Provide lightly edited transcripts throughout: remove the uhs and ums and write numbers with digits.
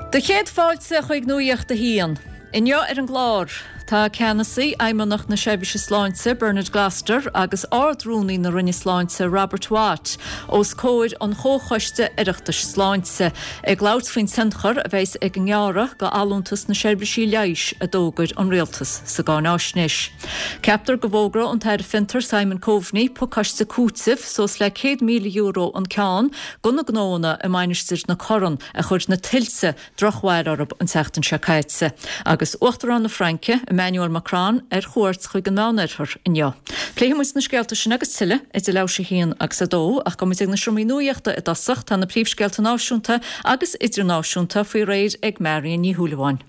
De chéad fáilte chuig nuíocht a hían. Inniu an glár. Tá Ceannasaí aimimnach na Sebhise Sláinte Bernard Glaster agus ardrúnaí na rinne sláinte Robert Watt os cóid an chóchoiste iireachtas sláinte. Ag laut faoin centchar a bheits ag an ngeara go alúntas na Sebhise leiis a dógad an rialtas sa gán áisnis. Ceaptar go bhógra an tair fintar Simon Coveney pucaiste cútih sos le €100,000 an ceán gona gnóna a mainistir na coran a chud na tilse drochhair arab an teachtan secaitse. Agus uachtarán na Franke Emmanuel Macron chuirt chuig an mánarthar inniu. Pléimiid na scealta sin agus tuile idir le sé híon agus dó ach go ag na siomí nuíochta i dasach tá na príomhscealta náisiúnta agus idirnáisiúnta faoi réid ag Marion ní Húlaháin.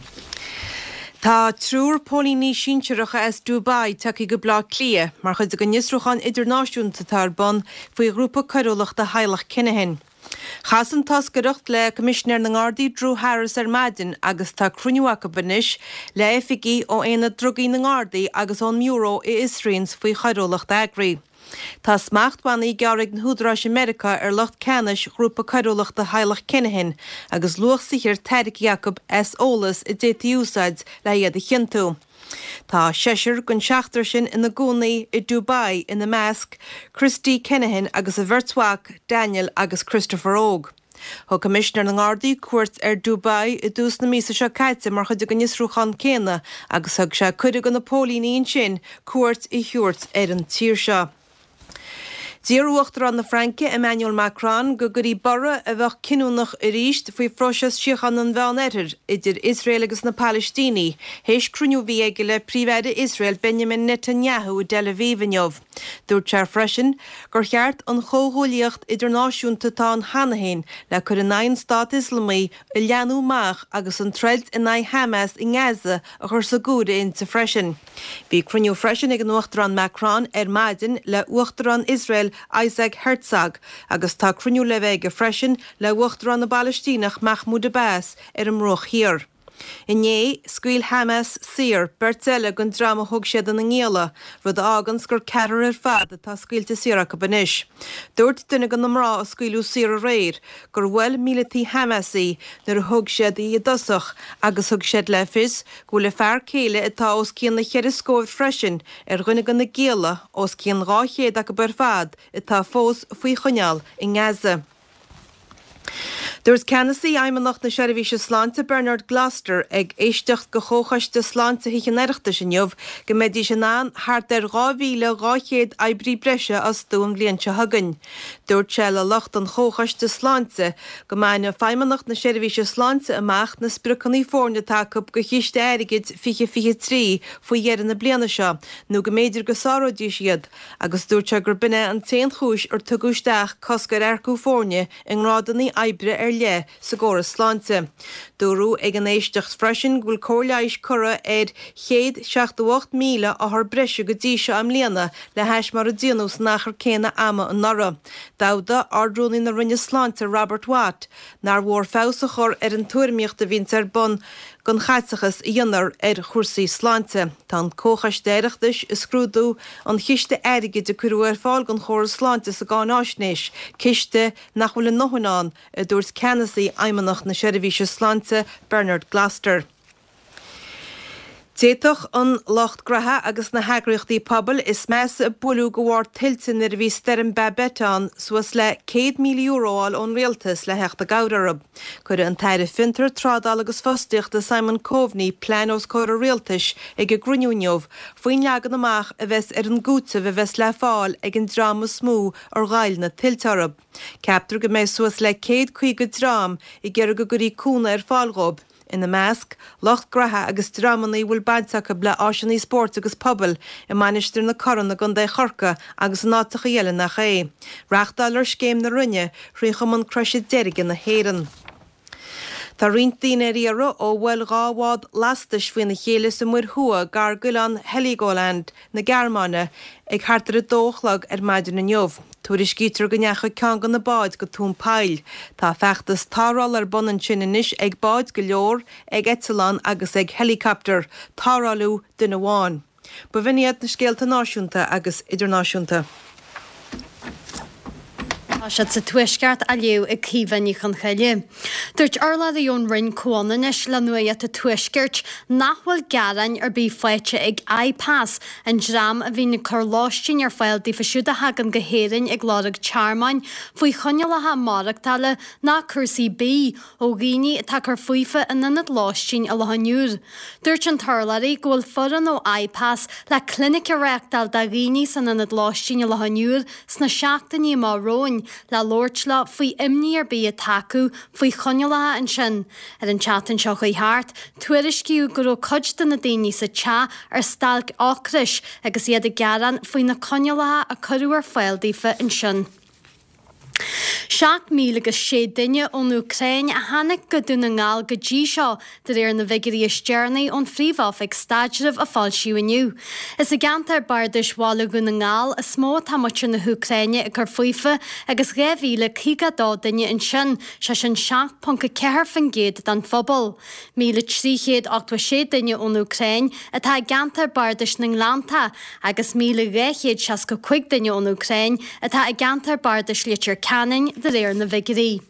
Tá trúr pólíní sínseiricha as Dubai takeí go blá clia, mar chud go níosrúchan idirnáisiúnta tar bon faoi grúpa coireolach de Heilech Kinahan. Chasan tas gorucht le Commissioner na Gardaí Drew Harris Maidin agus tá cruniuacha banis le FIG ó éana drugaí na Gardaí agus ón Muro i Israels faoi choireolach d'Agraí. Tá smacht bannaí gearraigh na Húdaráis America locht Canis grúpa coireolach de Heilech Kinahan agus luach sihir Tarek Jacob S. Olas i détaí úsáid le iad a chiantú. Tá séisiir gon seachtar sin ina gcónaí i Dubai ina measc Christy Kinahan agus a bhirtuach Daniel agus Christopher Og. Thug Commissioner na Gardaí cuairt Dubai i dús na mísa seo caite mar chuid go níosrúchan céine agus thug sé cuireadh an na pólíní sin cuairt i thuairt an tír seo. Díarúachtar an na Franke Emmanuel Macron go gurí bara a bheith cinúnach i ríist faoi frosas siochan an bheannéir idir Israel agus na Palestíní, héis cruniú bhí ag le príomhhead Israel Benjamin Netanyahu Tel Aviv inniuh. Dúirt sé freisin gur cheart an chóthúlaíocht idirnáisiúnta tá an Hanahain le chur in 9 Stát Islamaí i leanú meach agus an treilt in 9 Hamas i Gaza a chur sa gúda inta freisin. Bhí cruniú freisin ag an uachtar an Macron Maidin le uachtar an Israel Isaac Herzog agus tá cruniú le bheith go freisin le uachtar an na Balistínach Mahmoud Abbas an mroch hir. Inné, scuil Hamas sir bertile gon drama thug siad an ngéala rud ágans gur cearar fad atá scuilte sireacha banis. Dúirt duine gan namrá a scuilú sir a réir gur bhfuil mílatí Hamasaí nar thug siad í dosach agus thug siad le fis go le fear céile atá os cían na cheir scóibh freisin rinne gan na géala os cían ráchéad a go bar fad atá fós faoi choneal i Gaza. Dúirt Ceannasaí aimimnach na Sebhise Sláinte Bernard Glaster ag éisteacht go chóchaiste sláinte híchan éireachtas inniuh go méidí sin an thart 2,200 eibrí breise as dúm blianta hagann. Dúirt sé le locht an chóchaiste sláinte go maine feimimnach na Sebhise Sláinte amach na spruchaní fórne takeúb go chiiste airigid 4-3 faoi dhéar na bliana seo nó go méidir go sáródí siad agus dúirt sé gur binne an 10 chúis ar tugusteach coscar aircú fórne in rádaní eibre le sa góras sláinte. Dúrú ag an éisteacht freisin ghfuil cóirleis cura 168 míle a th breise go dtí seo am líana le heis mar a díanús nachar céine ama an nara. Dáda ardrúnaí na rinne sláinte Robert Watt nar mhór fása chur an tuairimíocht a bhíonn bon gon chaitsachas dionar chuirsaí sláinte. Tá cóchaistéireachtas is scrúdú an chiiste airige de curú fáil gon chóir sláinte sa gán áisnéis, ciiste nach bhfuil nóhanán a dúirt Ceannasaí aimimnach na Sebhise Sláinte Bernard Glaster. Téitoch an locht gratha agus na heagraíochtaí pobl is meas a bulú go bhhar tiltin ar bhí sterim bebetán suas le €100,000 ón rialtas le heachta gabharab. Cuir an taire fintar trádal agus fostiach de Simon Coveney pleanos cóir a rialtas ag a gruniúneomh faoin leagan amach a bheits ar an gúta bheith bheits le fáil ag an drama smú ar ghail na tiltarab. Ceaptar go méid suas le 150 drám i gceir go gurí cúna ar fáilrób. Ina measc, locht gratha agus dramaní bhfuil bainteacha le áisinaí sport agus pobl i mainistir na coranna gan dé chorca agus nátacha dhéile nach é. Reachtáil ar scéim na rinne riacham an croise deirige na héireann. Tá rintíine riara ó bhfuil gáhád lastais faoin na chéile sa muir thua gar Guileán Heligoland na Gearmáine ag hartar a dóchlag ar maidir na neomh. Tuairis gítar go necha cean gan na báid go tún pail. Tá feachtas táráil ar bonan sin inis ag báid go leor ag Etalán agus ag helicopter táráilú duna bháin. Ba bhíoniad na scéalta náisiúnta agus idirnáisiúnta. Se sa tuisceart a leo ag cíhaní chun chaile. Dúirt arla íon rinn cuananis le nua a tuisceart nachhfuil garan bí foiite ag iPass an dram a bhí na choláistín ar fáil dí fasisiú a hagan gohéirinn ag ládag charmain faoi chonne letha marachtáile ná cursaí bí ó ghaoine tá chu fuifa in nanad láistín a lethaniúr. Dúirt an tarlaí ghfuil foran ó iPass le clinic a reachtal da ghaoine san nanad láistín a lethaniúr sna seachtaí máróin le lóirtla faoi imní ar bí a taú faoi choneala an sin. Ar an chatan seo chuí háart, tuairisciú gur ó cud den na daoine sa te ar stalc ácris agus iad a garan faoi na coneala a choú ar fáildífa an sin. 7,000 duine ón Ucrain a hanig go dún na ngáil go dtí seo de réir na vigeí stearnaí ón phríomh ag staidirh a fáilsiú iniu. Is a gantar bardis bhála go na ngáil a smó támuir na Ucraine a gur fuifa agus réhíle cígadá duine an sin se sin 7.4 fan géad den phobal. 1,387 duine ón Ucrain atá gantar bardis na Nglánta agus 1,265 duine ón Ucrain atá a gantar bardis litir Canin de réir na vigeí.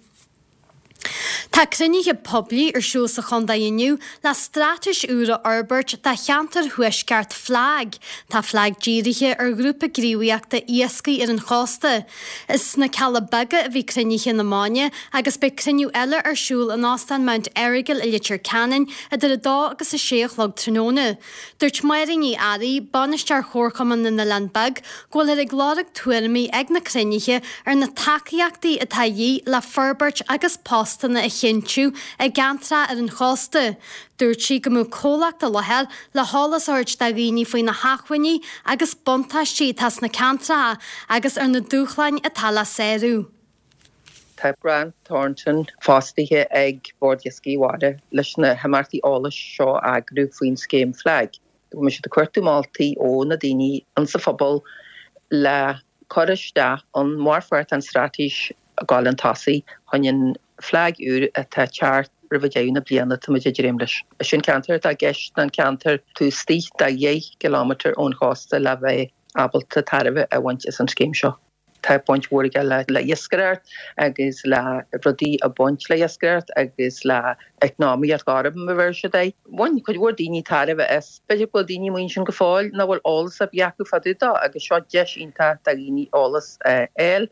Tá crunnithe poblí ar siúl sa chundainniu le stratis úra Albert tá cheantar thuisceart flag. Tá flag díirithe ar grúpa gríomhaíochta iascaí ar an chásta. Is na Calabaga a bhí crunnithe na Máine agus be cruniú eile ar siúl an ástan Mount Errigal i litir Canin a de dá agus a 6 log tróna. Dúirt mairing í airí banistear chórchaman na Landbag ghfuil ar ag glárag tuairimí ag na crunnithe ar na tacaíochtaí atá dhí le Ferbert agus Pástanna a chinú ag gantra ar an chásta. Dúirt si go mú cólacht a lethir le hálas áirt da ghaoine faoin na haachhainní agus bontáistí tas na cantra agus ar na dúchláin a tala séirú. Tá Grant Thornton fástaithe ag bordjascíháda leis na hamartaí álas seo agrú faoin scéim flag. Mu si de cuairtú Maltaí ó na daoine an sa phobal le choiriste an mórfuirt an stratis a gáil an tasaí hain flag úr a tá teart rivadéúna bliana tuidir réimlis. Sin cantar a gceist an cantar tú stí a 10 kilometr ón chásta le bheith abalta tarbh a bhaint is an scéim seo. Tá point mhórige le iascairt agus le rodí a buint le iascairt agus le eicnámaí ar garab a bhir se dé. Bhain chuid bhór daoine tarbh is beidir go daoine muon sin go fáil na bhfuil álas a bheacu fadúda agus seo deisínta a daoine álas éil.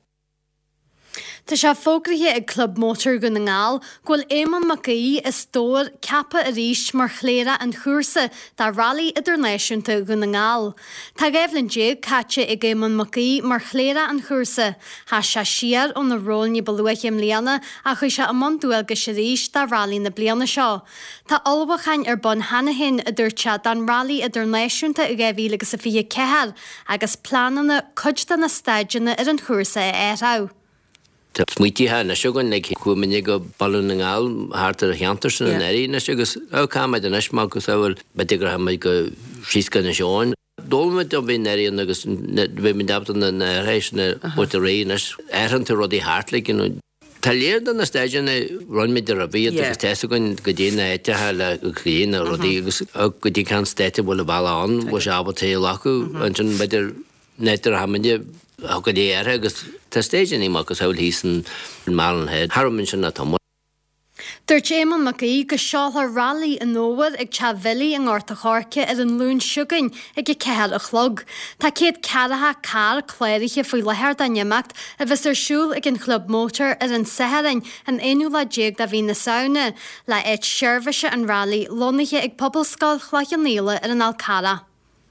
Tá se fógrathe ag club mótar go na ngáil, ghfuil Éamonn Macaí is tóir cappa a ríist mar chléire an chúrsa dá rally idirnáisiúnta go na ngáil. Tá Evelyn Jig caite ag Éamonn Macaí mar chléire an chúrsa. Tá se siar ón na rólní balúachim líana a chu se am dúil go sé ríist dá rally na bliana seo. Tá olbachain ar bon hanahin a dúirte dan rally idirnáisiúnta a gabhí agus a fihe cehar agus planana cudta na staidirna ar an chúrsa a érá. Tá smuotíthe na segan ag chuiminig go ballún na ngáil hátar a cheantar san an éirí na segus ácáid an eismá go bhfuil beidir haid go síosca na seáin. Dómid an bhíon éiríon agus bhí min dabtan na rééis na bute réonas éanta rudí háartlaigh. Tá léir an na staidirna runmid a bhíad agus teasagann go dtíana éitethe le chríon a rudí agus go dtí can stéite bhfuil a bhán bh se abbaltaí lacu an sin beidir nétar haide a go dé agus tá stéidirní agus bhfuil hísan málanhead Harmin sin na tom. Dúirt Éamonn Macaí go seáthar rally in nóhar ag tevilí an gáirta cháirce ar an lún siúgain ag go cead a chlog. Tá céad caratha car chléiriche faoi lethir da neimeacht a bheits ar siúl ag an club mótar ar an saharin an éú le déag da bhí na saona le éit seirbhise an rally lonaiche ag pobalscoil chhlaichan níla ar an Alcara.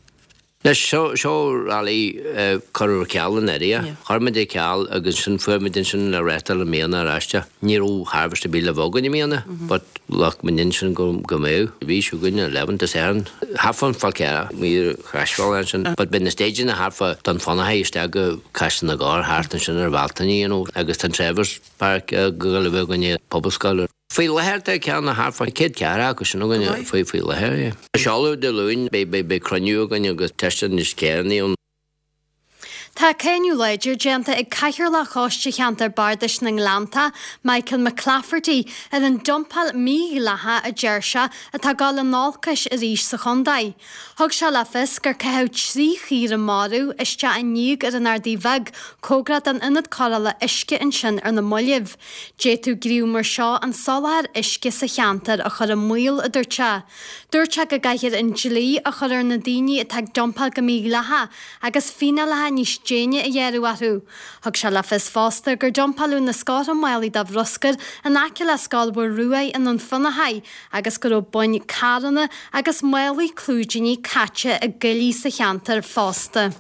Seo rally choir ceall an éria. Charmid é ceall agus sin fuimid sin a rétal a méana aráiste. Níú harvesta bí le bógan i méana, but lech min sin go méh. Bhí siúgann 11 san. Hafan falcéra mí chreisfáil sin, but bin na stagin a hafa don fanathe iste go caian na gár háartan sin ar bháltaí agus tan Travers Park go le bhganine pobalscoil. Fí lehéir cean na háfa céad ceara agus sin gan faoi lehéir. Seáú de lún be cruniú gan agus testan is céirnaí. Tá céinniú leidir déanta ag caiithir le choiste cheantar bardais na Nglanta, Michael McClafferty ar an dumpal mí letha a deirse atá gáil an nálcais a rís sa chundaid. Thug se le fis gur cethebh 3 chir an marú iste a níag ar an ardí bheg cógrad an inad choraile isce in sin ar na moilibh. Déitú gríú mar seo an solar isce sa cheantar a chur an muil a dúirte. Dúirte go gaiithir in Dlí a chur ar na daoine atá dumpal go mí letha agus fine letha níos Déine a dhéirú athú. Thug se le fis fásta gur dumpalú na scáir an mailaí dá bhroscar an aice le scáilbú ruaid in an funahaid agus gur ó buin caranna agus mailaí clúidiní caite a gilí sa cheantar fásta.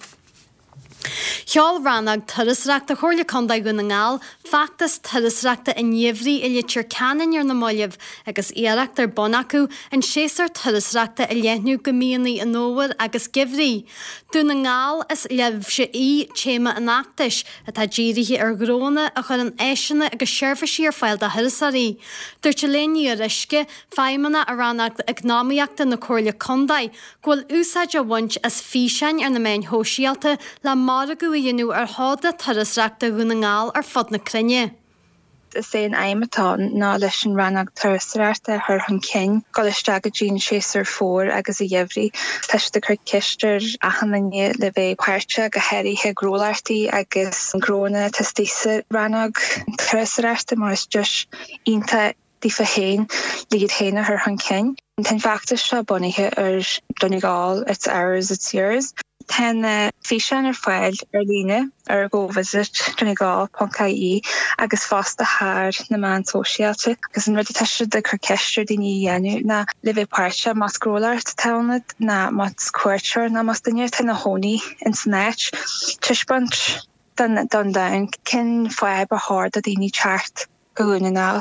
Cheall ranag tuirasreachta chóirle condaid go na ngáil, factas tuirasreachta in Niamhrí i litir canan ar na moilibh agus iarachtar bon acu an séasar tuirasreachta i léithnú go míonaí an nóhar agus gibhrí. Dú na ngáil is lebh se téma an achtais atá ddíirithe ar gróna a chur an éisina agus seirbhísí ar fáil de thuirasaí. Dúirt léní a risce feimena a ranag agnáíoachta na chóirle condaid, ghfuil úsáid a bhaint as físein ar na main hóisialta le mar a go dhéanú ar háda tuirasreachta go na ngáil ar fod na crinne. Is é an aimimetá ná leis an ranag tuirasreachta thur chun cinn go leiste go dín séasar fór agus i dhéimhrí teiste chu cistear a hananne le bheith páirte go heirithe grólartaí agus an gróna testísa ranag tuirasreachta mar is just ionta dífa héin líad héine thur chun cinn. Ten factas se bunithe ar Donegal, it's ours, it's yours. Ten físean ar fáil ar líne ar go visit Donegal.ie agus fásta thar na man sóisialte agus an rudi teiste de chu ceiste daoine dhéanú na le bheith páirte mas grólaart tánad na mas cuairtear na mas daine ten na hóní in snáit tuisbant dan dain cin fáib a hard a daoine teart go gúna.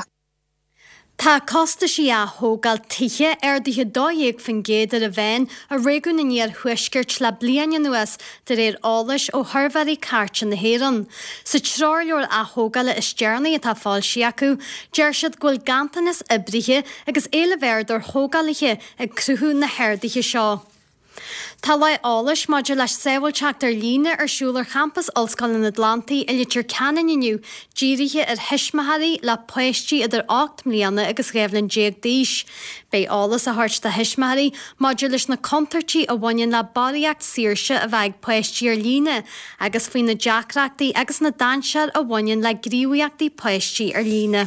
Tá costa sí a thógáil tithe ar dtithe dóigh fan géadar a bhain a réún in níor thuiscirt le bliana nuas de réir álais ó thurmharí cáirte na héan. Sa tráirleor a thógáile is dearnaí atá fáil sí acu, deir siad ghfuil gantanas ibrithe agus éile bhéidir thógáiliche ag cruthú na hairdaithe seo. Tá le álais maidir leis saoilteachtar líne ar siúlar campus Ollscoil in Atlantaí i litir canan inniu díirithe ar hismaithaí le poisttí idir 8 mbliana agus réimhlinn 10 díos. Bei álas a thart de hismaithaí maidir leis na contartí a bhain le baríocht saoirse a bheith poisttí ar líne agus faoin na deacreachtaí agus na dainsear a bhain le gríomhaíochtaí poisttí ar líne.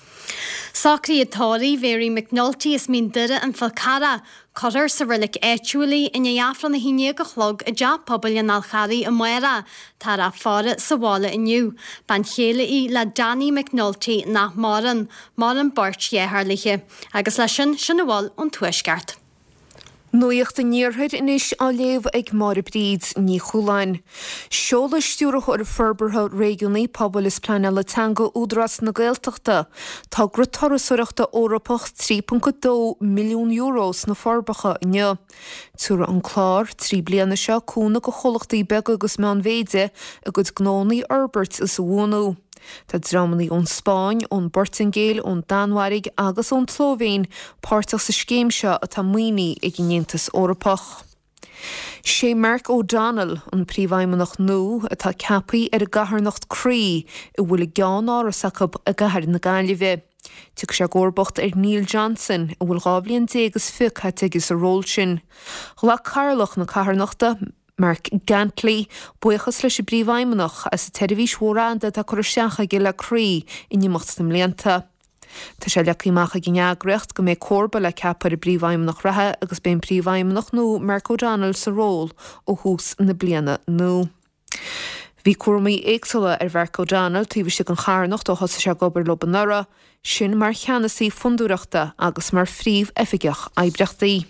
Sacrí atáí Mary McNulty is mín duire an Falcara, Cotter sa rilik éitiúlaí in éafran na híine go chlog a deap pobl an alcharí a muire, tar a fára sa bhála inniu. Ban chéile í le Danny McNulty nach maran bort dhéharliche, agus lei sin bháil an tuisgart. Nuíocht a níorthaid inis á léamh ag mar bríd ní chuláin. Seola stúra chuir ferbertha réúnaí pobl is pleine le teanga údras na Gaeltachta. Tá grutarasúireachta Eorpach 3.2 milliún euros na forbacha inne. Túra an chlár 3 bliana seo cúna go cholachtaí beg agus meán véide a go gnónaí Herbert is bhúnú. Tá dramaní ón Spáin, ón Bortingale, ón Danwarig agus ón Tlóvéin páirteach sa scéim seo atá muoine ag gnéantas Eorpach. Sé Mark O'Donnell an príomhaimeach nó atá ceapaí ar a gaharnacht Cree i bhfuil geán árasachab a gahar na Gaillimhe. Tuig sé gcóirbeacht ar Neil Johnson a bhfuil gábhlíonn 10 caite agus a ról sin. Lá carlach na caharnachta Mark Gantley buchas leis bríomhaimeach as a televís mhóranda a chuir seacha go le Cree i nniumacht na mblianta. Tá sé leachíach gneagracht go méid cóirba le ceapar a bríomhaimeach rathe agus ben príomhaimeach nó Mark O'Donnell sa ról ó hús na bliana nó. Bhí cuairmaí éagsúla ar Mark O'Donnell tíbhí si an charnacht ó thosa sé gobar lobanara, sin mar cheannasaí fundúireachta agus mar phríomh oifigeach oibrechtaí.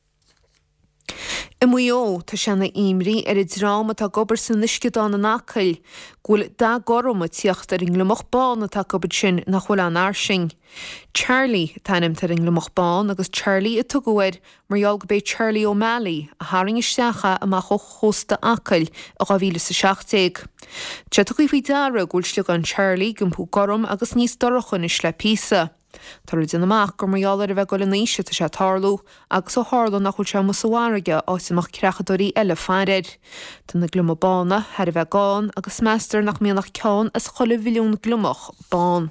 I muo tá sena imrí ar I drama tá gobar san niscedána nácail, ghfuil dá gorma tíocht ar inglamach bán atá gobar sin nach bhfuil an airsing. Charlie tanim tar inglamach bán agus Charlie a tugóir marall go bé Charlie O'Malley a haring isteacha amach ó chósta acail a 2017. Te tuí bhí dara ghúil stiúg an Charlie gumpú gorum agus níos dorachan is le písa. Tar dinamach gur marall a bheith go níise tá sé tarlú agus ó hála nach chuil se musáige áisimach creachadorí eile fearir. Tá na glumabána her a bheith gáin agus meastar nach míonnach ceán as chola bhiliún glumach bán.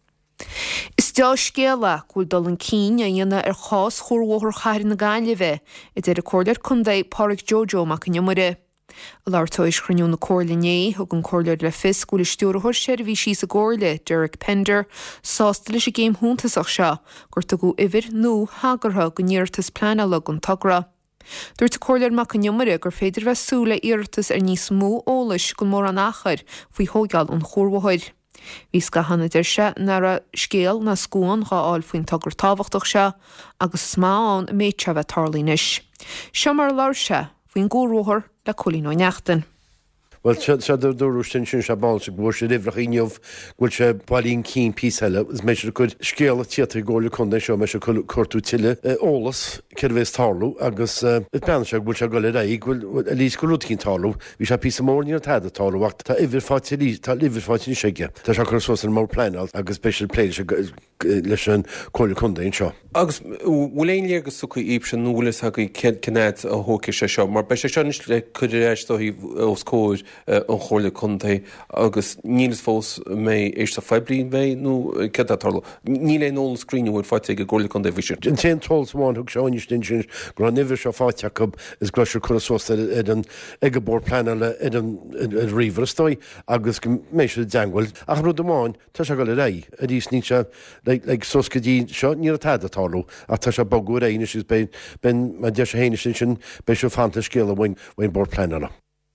Is dá scéala gúil dul an cín a dhéana chás chórhóthir chair na gáile bheith I d recordar chundé Pádraig Jojo mac an Iomara. A láirtóis chruniún na cóirlané thug an cóirleir le fis gúil stúrthir sé bhí síos a gcóirle Derek Pender sásta leis a géim húntaach seo gur tá go ihir nó hagartha go níortas pleanala an tagra. Dúirt a cóirleir mac an Iomara gur féidir bheith súla iartas níos mó ólais go mór an achar faoi thógáil an chórmhthir. Bhís go hanna idir se nar a scéal na scóin gháil faoin tagar táhachtach se agus smáán méidse bheith tarlínis. Seo mar láir se faoin gcóróthir le colín ó neachtain. Well se dúrú sin se báil se bhór sé rifrach íomh ghfuil se bailín cín písheile, is mé se chud scéal tíata ggóla chunda seo me se chuirtú tiile ólas ceirhés tarlú agus ben se bhfuil se go le raí ghfuil a lís go rúcín tarlú, hí se pí mórní a teada tarlúhacht tá ihirfáilí tá ihirfáiltín seige. Tá se chu sós an mór pleáil agus special play leis an cóla chundaon seo. Agus bhfuil éon léargus sucha íb sin nulas a go cinnéad a thóca sé seo, mar be sé seo le chuidir éistóí os cóir an chóirla chuntaí agus nílas fós mé éiste feblion bheith nó cetarla. Ní le nóla scríine bhfuil fáite go gcóirla chuntaí bhí sin. An té tolsmáin thug seáine sin sin gur an nihir se fáteach is gluisiir chusósta an ag bór pleanile an riomhar stoi agus mééis se deanghfuil. Ach rud amháin tá se go le ré a dís ní se le soscadí seo ní a taidatáú a tá se bagú réine is ben de sé héine sin be se fanta scéal bhain bór pleanile.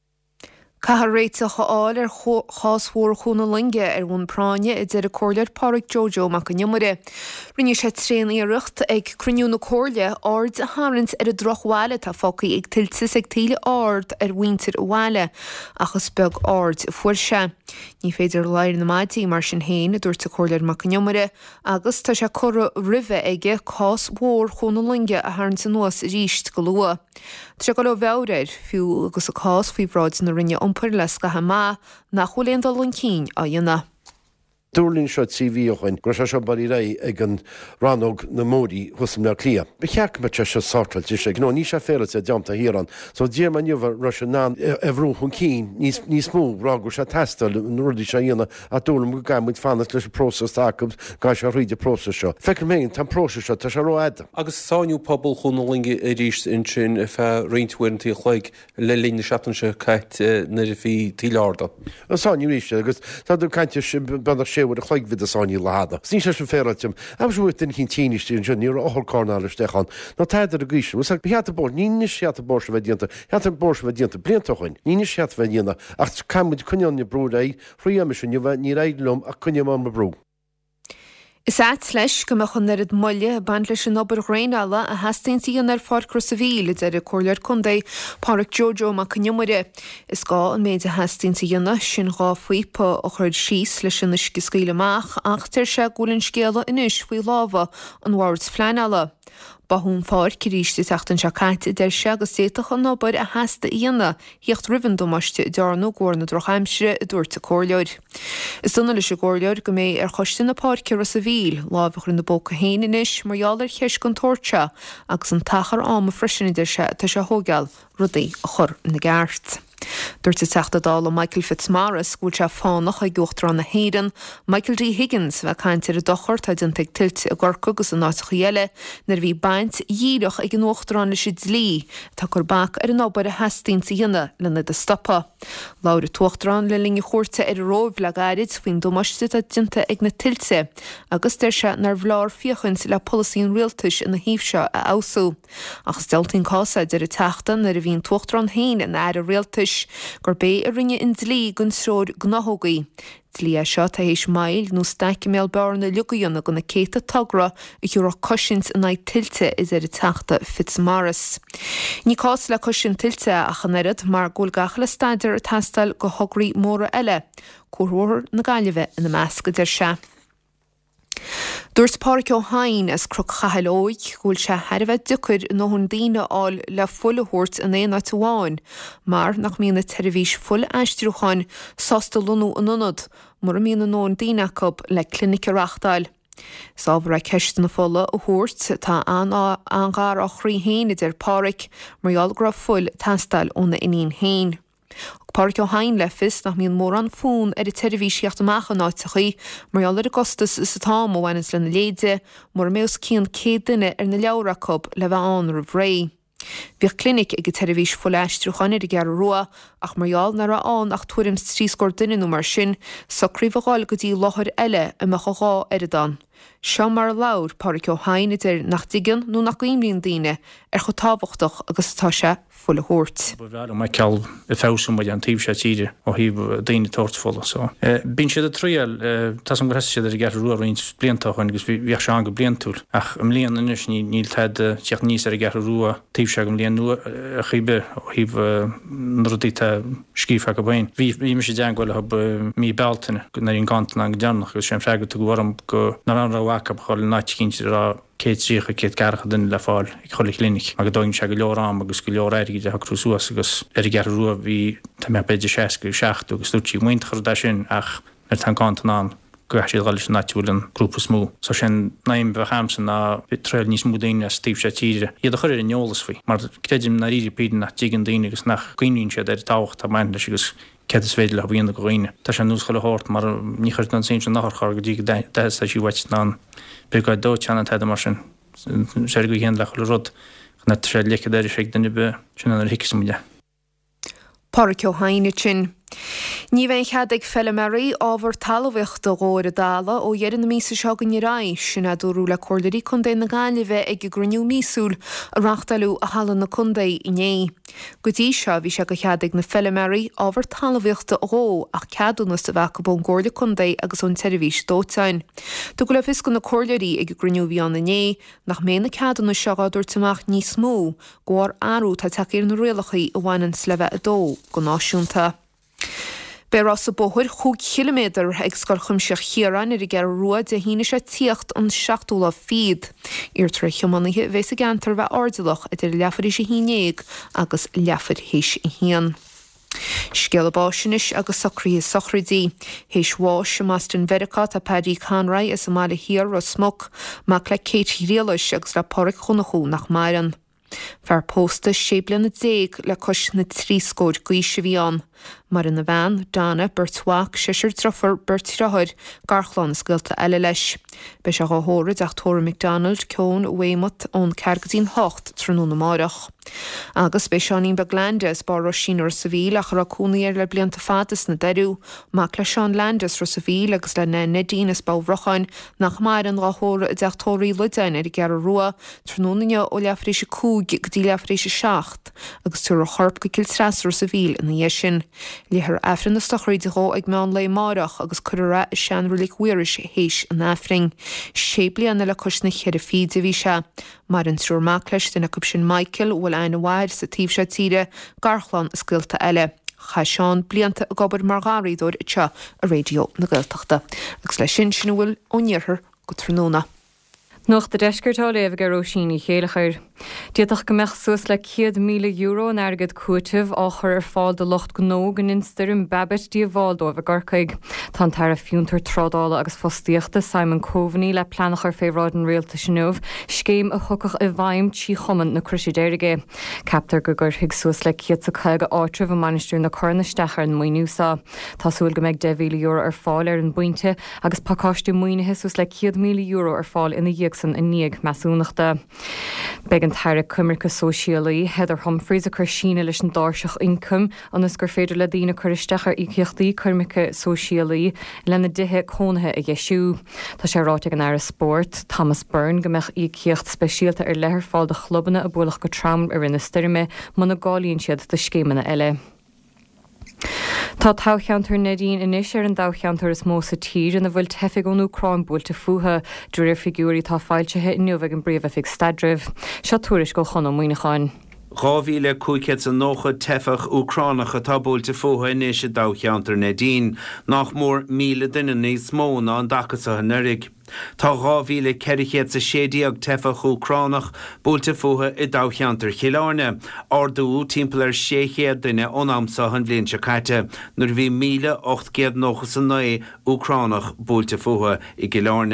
Cahar réiteach áil cháshór chúna linge bhún práine I d a cóirleir Pádraig Jojo mac an Iomara. Rinne sé tréna iirecht ag cruniúna cóirle ard a háirint a drochhhaile tá focaí ag tiltas ag tíle ard bhaintear bhhaile achas beg ard fuair se. Ní féidir leir na maidí mar sin héin a dúirt a cóirleir mac an Iomara agus tá se chora ribhe aige cháshór chúna linge a háirint an nuas ríist go lua. Tá se go le bheabhréir fiú agus a cás faoi bhráid na rinne ompar les go ha má nach chuléon dal an cín a dhéanana. Dúrlín seo tíhíochain gur se barí ré ag an ranóg na mórí thusam le clia. Be cheach me se sátal tí sé gná ní se féle sé deamta híran, so dé man jomh ru ná bhrú chun cín níos mó rágur se testal an ruí se dhéana a dúlam go gaiid fanna leis prósas takemm gá se riide prósas seo. Feice mé tá prósas seo tá se roiide. Agus sáinú pobl chunnalinge a ríist in sin a fe réinthuiintí chleig le lína seatan se caiit na bhí tíáda. An sáinú ríiste agus tá caiinte bena sé a chleig vid a sáinní láda. Sní sé sem fératim, amsúir den cinn tíiste an ní áthir cánála stechan. Ná teidir a gríisi, mus heat a bor, ní seat a bor bheith dianta, heat a bor bheith dianta bliantachain, ní seat bheith diana, ach caiimid cunneanna brú é, chríime sin bheith ní réidlumm a cunne má brú. Is áit leis go me chun nerid molle ban leis an obair réinala a hastíí an fád crusavíle ar a cóirleir chundé Pádraig Jojo mac an Iomara. Is gá an méid a hastíí dhéana sin gá faoipa ó chuid síos leis sin isci scíileach ach tar se gúlann scéala inis faoi láha an bhhairt fleanala. Ba hún fáir ciríiste teachtain se caiite idir se agus séach an nóbair a heasta íana hiocht rihann domaiste dearnú gcóna drochaimsire i dúirta cóirleir. Is duna leis a cóirleir go mé ar chostin na páirce a sa bhíl lábhachar na bóca héanais marall ar cheis go tóirte agus an tachar am a freisin idir se tá se thógeal rudaí a chur na gceart. Dúirt a teachtadála Michael Fitzmaurice gúil se fánach a gceochttar an na héan, Michael D. Higgins bheith caiintear a dochar tá den teag tilt a gcorca agus an áiteach dhéile nar bhí baint dhíireach ag an uachtarrán leis dlí tá gur bach ar an ábair a heastín sa dhéana lena de stoppa. Laura tuachtarrán le linge chóirte ar róibh le gairid faoin domaiste a dinta ag na tiltte agus deir se nar bhláir fiochaint le policín rialtais in na híomhseo a ausú. Agus deltaín cásaid ar a teachtan nar a bhíon tuachtarrán hain in air a rialtais gur bé a rinne in dlí gunn sróir gnáthógaí. Dlí a seo tá hééis mail nó staice mé bearna lugaíonna gona céta tagra i dúra cosint in naid tilte is ar a teachta Fitzmaurice. Ní cás le cosin tilte a chanéad mar ggóil gacha le staidir a tastal go hograí móra eile, cuathóir na gaiileheh in na measca idir se. Dúirt Pádraig Ó Hain as cruc chahalóig gúil se heirbheith ducuir nó chun daoine áil le fullaitheoirt in éon áitháin, mar nach míonna televís full eistriúcháin sásta lunú an unad, mar a míonna nó an daoine le clinic reachtáil. Sábhar a ceist na fola ó thuirt tá angar á chrí héine idir páric marall gra fuil tastal óna iníon héin. Páric ó hain lefis nach míon mór an fún ar I televisiacht amachchan áitichaí marall ar agostas is atám ó bhainas le na léide mar meos cían cé duine ar na leabhracob le bheith an ra bhré. Bhíoh clinic ag televís foleistrúchan ar gar rua ach marall na an ach tuairim tríscór duine nó mar sin sa críomháil go dtí láthir eile a mechaá ar dan. Seo mar laur páric ó hain idir nach digan nó nach líonn daine ar chu tábhachtach agus atá se full thuirt. Bhreail mai ceall I fésum mai an tíb sé tíide ó híh daine tortfola so. Bín siad a tríal tá an gres siad ar gar ruaín bliantáin agus bhíh se an go bliantúil ach am líon inis níl tead teach níos ar gar ruá tíb se go líon nua a chibe ó híh nudíta scífa go bhain. Bhí me sé dean gohfuil hab mí beltainine go naíon gantain an deannach gus sem freigad go bhharm go nar an ráhacha choil náitcinint rá cé trícha cé garcha duine le fáil ag chola clinic a go dóinn se go leorrám agus go leor airigide a cruúsuas agus ar gar ruá bhí tá me beidir 6 agus dúirtí muintchar de sin ach ar tan gantan go siad gáil náitiúil an grúpa smó. So sin naim bheith hamsan ná treil níos mú daine tíb sé tíre. Iad a chuir in neolalas faoi, mar creidim na ríidir píidir nach tígan daine agus nach cuioín siad ar táhacht a main leis agus ced is féidir le bhíonna go roiine. Tá sé nús chola háirt mar ní chuirt an sin nach chu go dtí de sé bhaid ná beáid dó teanna teide mar sin sé go héan le chola rud na tre leice éidir sé duine be sin an hiice muile. Páric ó haine sin. Ní bheith chead ag fellamarí ábhar talmhacht do ghóir a dála ó dhéar na mísa seo go nírá sin a dúrú le cordaí chundé na gáile bheith ag gruniú mísúil a rachtalú a hallan na chundé iné. Go dtí seo bhí se go chead ag na fellamarí ábhar talmhacht a ghó ach ceadúna sa bheith go bón gcóirla chundé agus ón televís dótein. Tu go le fis go na cordaí ag gruniú bhí an iné nach mé na ceadúna seagadúir tamach níos mó góir arú tá takeíar na rialachaí a bhhainan slebheith a dó go náisiúnta. Berás a bóthir 5 kilometr ag scar chumseach chiaran ar gar ruad a híine sé tíocht an 7úla fíd. Irtar chiamanithe bheits a gantar bheith ardalach idir leafar is a hínéag agus leafar héis i hían. Scelabáisinis agus sacrí sochridí, héis bháis sem Aston Vericát a Paddy Conroy is a mála hir ro smog, mac le Katie Réalais agus le Páric Chonachú nach Mairan. Fear pósta sébla na 10 le cos na 3 scóid gaoise bhí an. Mar in na bhean, Dana, Bertwach, Sisir Truffer, Bertirahoid, Garchlan sgilta eile leis. Beis a ghóra ach Tóra McDonald, Cón, Weymouth ón Cargadín 8 trúna na márach. Agus beis anín Beglandes bar Rosínor sa bhíl ach racúnaí le blianta fatas na deirú, mac le Sean Landes ro sa bhíl agus le Nadine is báhrochain nach mar an ráthóra a deach Tóraí Ludain ar gar rua trúnaine ó leafréise 2 go dtí leafréise 7 agus tú a chorp go ciltras ro sa bhíl in na sin. Léthar afrin na stochraí de ró ag meán le márach agus churra is seanrulik huiris héis an afring. Sébli an le cos na cheir a fíd a bhí se. Mar an trúr macleis den a cub sin Michael bhfuil ein bhair sa tíb se tíre Garchlan sgilta eile. Cha seán blianta a gobar margáí dóir ite a radio na Gaeltachta. Agus le sin sin bhfuil óníorthar go tróna. Noch de deisgurtá léh go roisíní chéalachair. Díach go meach sus le €100,000 an airgad cuaitih áchar ar fáil de locht gnó gan instarm babet dí bháildómh a garcaig. Tá tar a fiúntar trádála agus fostíochta Simon Coveney le planachar féhráid an réalta sinmh, scéim a thucach a bhaim tí choman na cruisidéirige. Captar go gur hiag sus le ciad sa chuige áitrih a manisteú na cornastechar an muoinúsá. Tásúil go meid €10,000 ar fáil ar an buinte agus pacáistú muoinethe sus le €100,000 ar fáil ina dhéagsan in níag measúnachta. Beag an taire cumarcha sóisialaí Heather Humphreys a chur sína leis an dáirseach income anas gur féidir le dtína chuiristechar íceochtaí cumarcha sóisialaí lena dithe cónathe a gheisiú. Tá sé ráte an air sport, Thomas Byrne go meach íceocht speisialta ar lethir fáil de chlubbanna a bólach go tram ar rinne stirme muna gáilíonn siad de scémanna eile. Tá tácheantar Nadine inis ar an dácheantar is mó sa tír an a bhfuil tefiigh ón Ucrain búlta futha dúir figúí tá fáiltethe inniuh an bríomh fig stadrih. Se túris go chuna muoineáin. Ráhíle cúicet an nócha tefach Ucránach a tabúlte fóha inis a dácheantar Nadine nach mór 1,000 duine níos mó ná an dachas a nurig. Tá ráhíle ceirichéad sa sédíag tefach Ucránach búlta fóha i dácheantar Chiláne, ardú timpplair 600 duine ónamsa an bblion se caite, nuair bhí 1,809 Ucránach búlta fóha i Gilárne.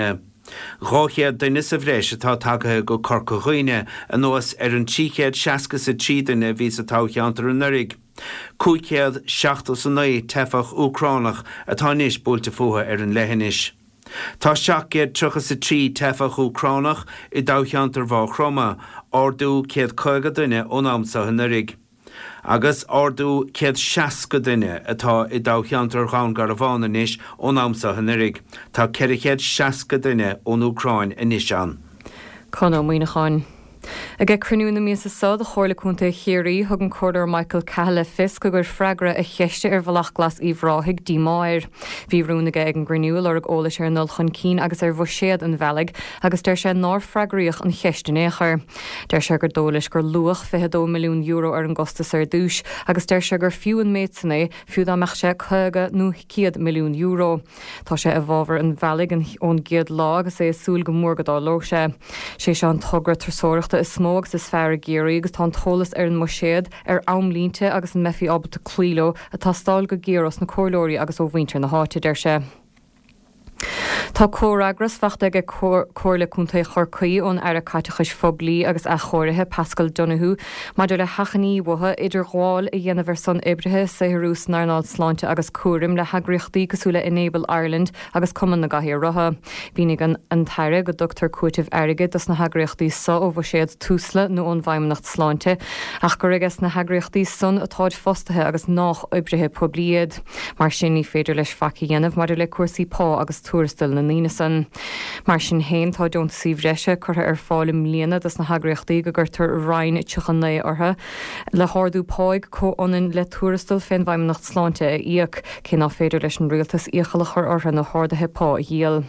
Ráchéad duine sa bhréis atá tagathe go corca chuoine an nuas an tíchéad 63 duine bhí sa tácheantar an nurig. Cúicéad 69 tefach Ucránach atá níos búlta fuatha an lehanis. Tá 733 tefach Ucránach I dácheantar bhá chroma, ordú 150 duine ónamsa an nurig. Agus ordú 160 duine atá I dácheantar chaun gar bhána níos ónamsa an nurig. Tá 160 duine ón Ucráin inis an. Conó muoineáin. A ge cruniú na míos sad a chóirlaúnta chéirí thug an cordar Michael Cahill fis go gur freigra a cheiste bhlach glas íomhráigh dímáir. Bhí rúnaige ag an grniúil ar óla sé nul chun cín agus ar bhséad an bhealaigh agus deir sé ná freigraíoch an cheiste néair. Deir sé gur dólas gur luach €22 milliún ar an gostas ar dúis agus deir sé gur fiú an méidsanna fiú amach sé chuige nó €100 milliún. Tá sé a bhábhar an bhealaigh ón giad lá agus é súil go mórgadá lo sé. Sé se an tugra trasóireachta is smóg is fear géirí agus tá tólas ar an moséad ar amlínte agus an mefií abbalta clíló atá stáil go géras na cóirlóirí agus ó bhaintear na háte deir sé. Tá córagras fachta ag cóirlaúnta chorcaí ón ar a caitechas foblí agus a chóirithe Pascal Donahue, maidir le hachaní bhtha idir gháil I dhéanamh san ibrithe sa Rús Narnáil Sláinte agus cuarim le hagraíochtaí cosúla Enable Ireland agus cuman na gathí rotha. Bhínig an taire go Dr. Cuaitih airige dus na hagraíochtaí sa ó bhséad túsla nó ón bhaimnacht Sláinte, ach go rigas na hagraíochtaí san atáid fostathe agus nach ibrithe poblíiad. Mar sin ní féidir leis faci dhéanamh maidir le cuasaí pá agus túrastal na nínasan. Mar sin héin tá dúnta síomhreise chutha ar fálim líana dus na hagraíochtaí go gurtar Ryan tuchanna ortha le háardú páig cóionan le túrastal féin bhaimnacht Sláinte a íoc cé ná féidir leis an rialtas íochalachar ortha na háirdathe pá a dhéal.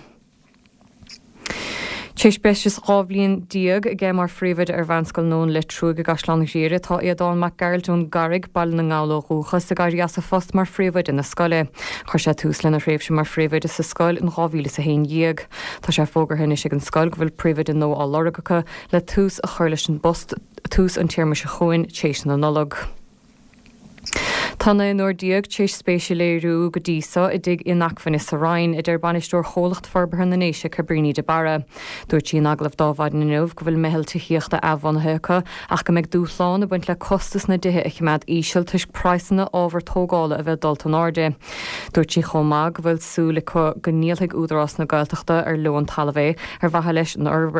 Téis beis ábhlíonn diaag a ggé mar phríomhaid ar bhanscail nón le trúg a gaslan géire tá iadán mac Geraldún Garrig ball na ngála rúchas a gaiir sa fost mar phríomhaid in na scoile. Chuir sé tús lena réimh sem mar phríomhaid is sa scoil in 2001 díag. Tá sé fógarthaine sig an scoil go bhfuil príomhaid in nó á loragacha le tús a chuir leis an bost tús an tíirrma se chuin tééis na nolog. Tána nóir diaag tééis spéisialéirú go dísa I dig inachfan is sa Ryan idir banisteúir cholacht forbartha na néise Cabrini de Barra. Dúirt sí aglah dábhaid na nuh go bhfuil mehel tuíochta ahhanthecha ach go meid dúsláán a buint le costas na dithe ag mead íseal tuis praissanna ábhar tógála a bheith dulta áde. Dúirt sí chomá go bhfuil súla go níalthaigh údarrás na gailteachta ar leon talbhéh ar bhatha leis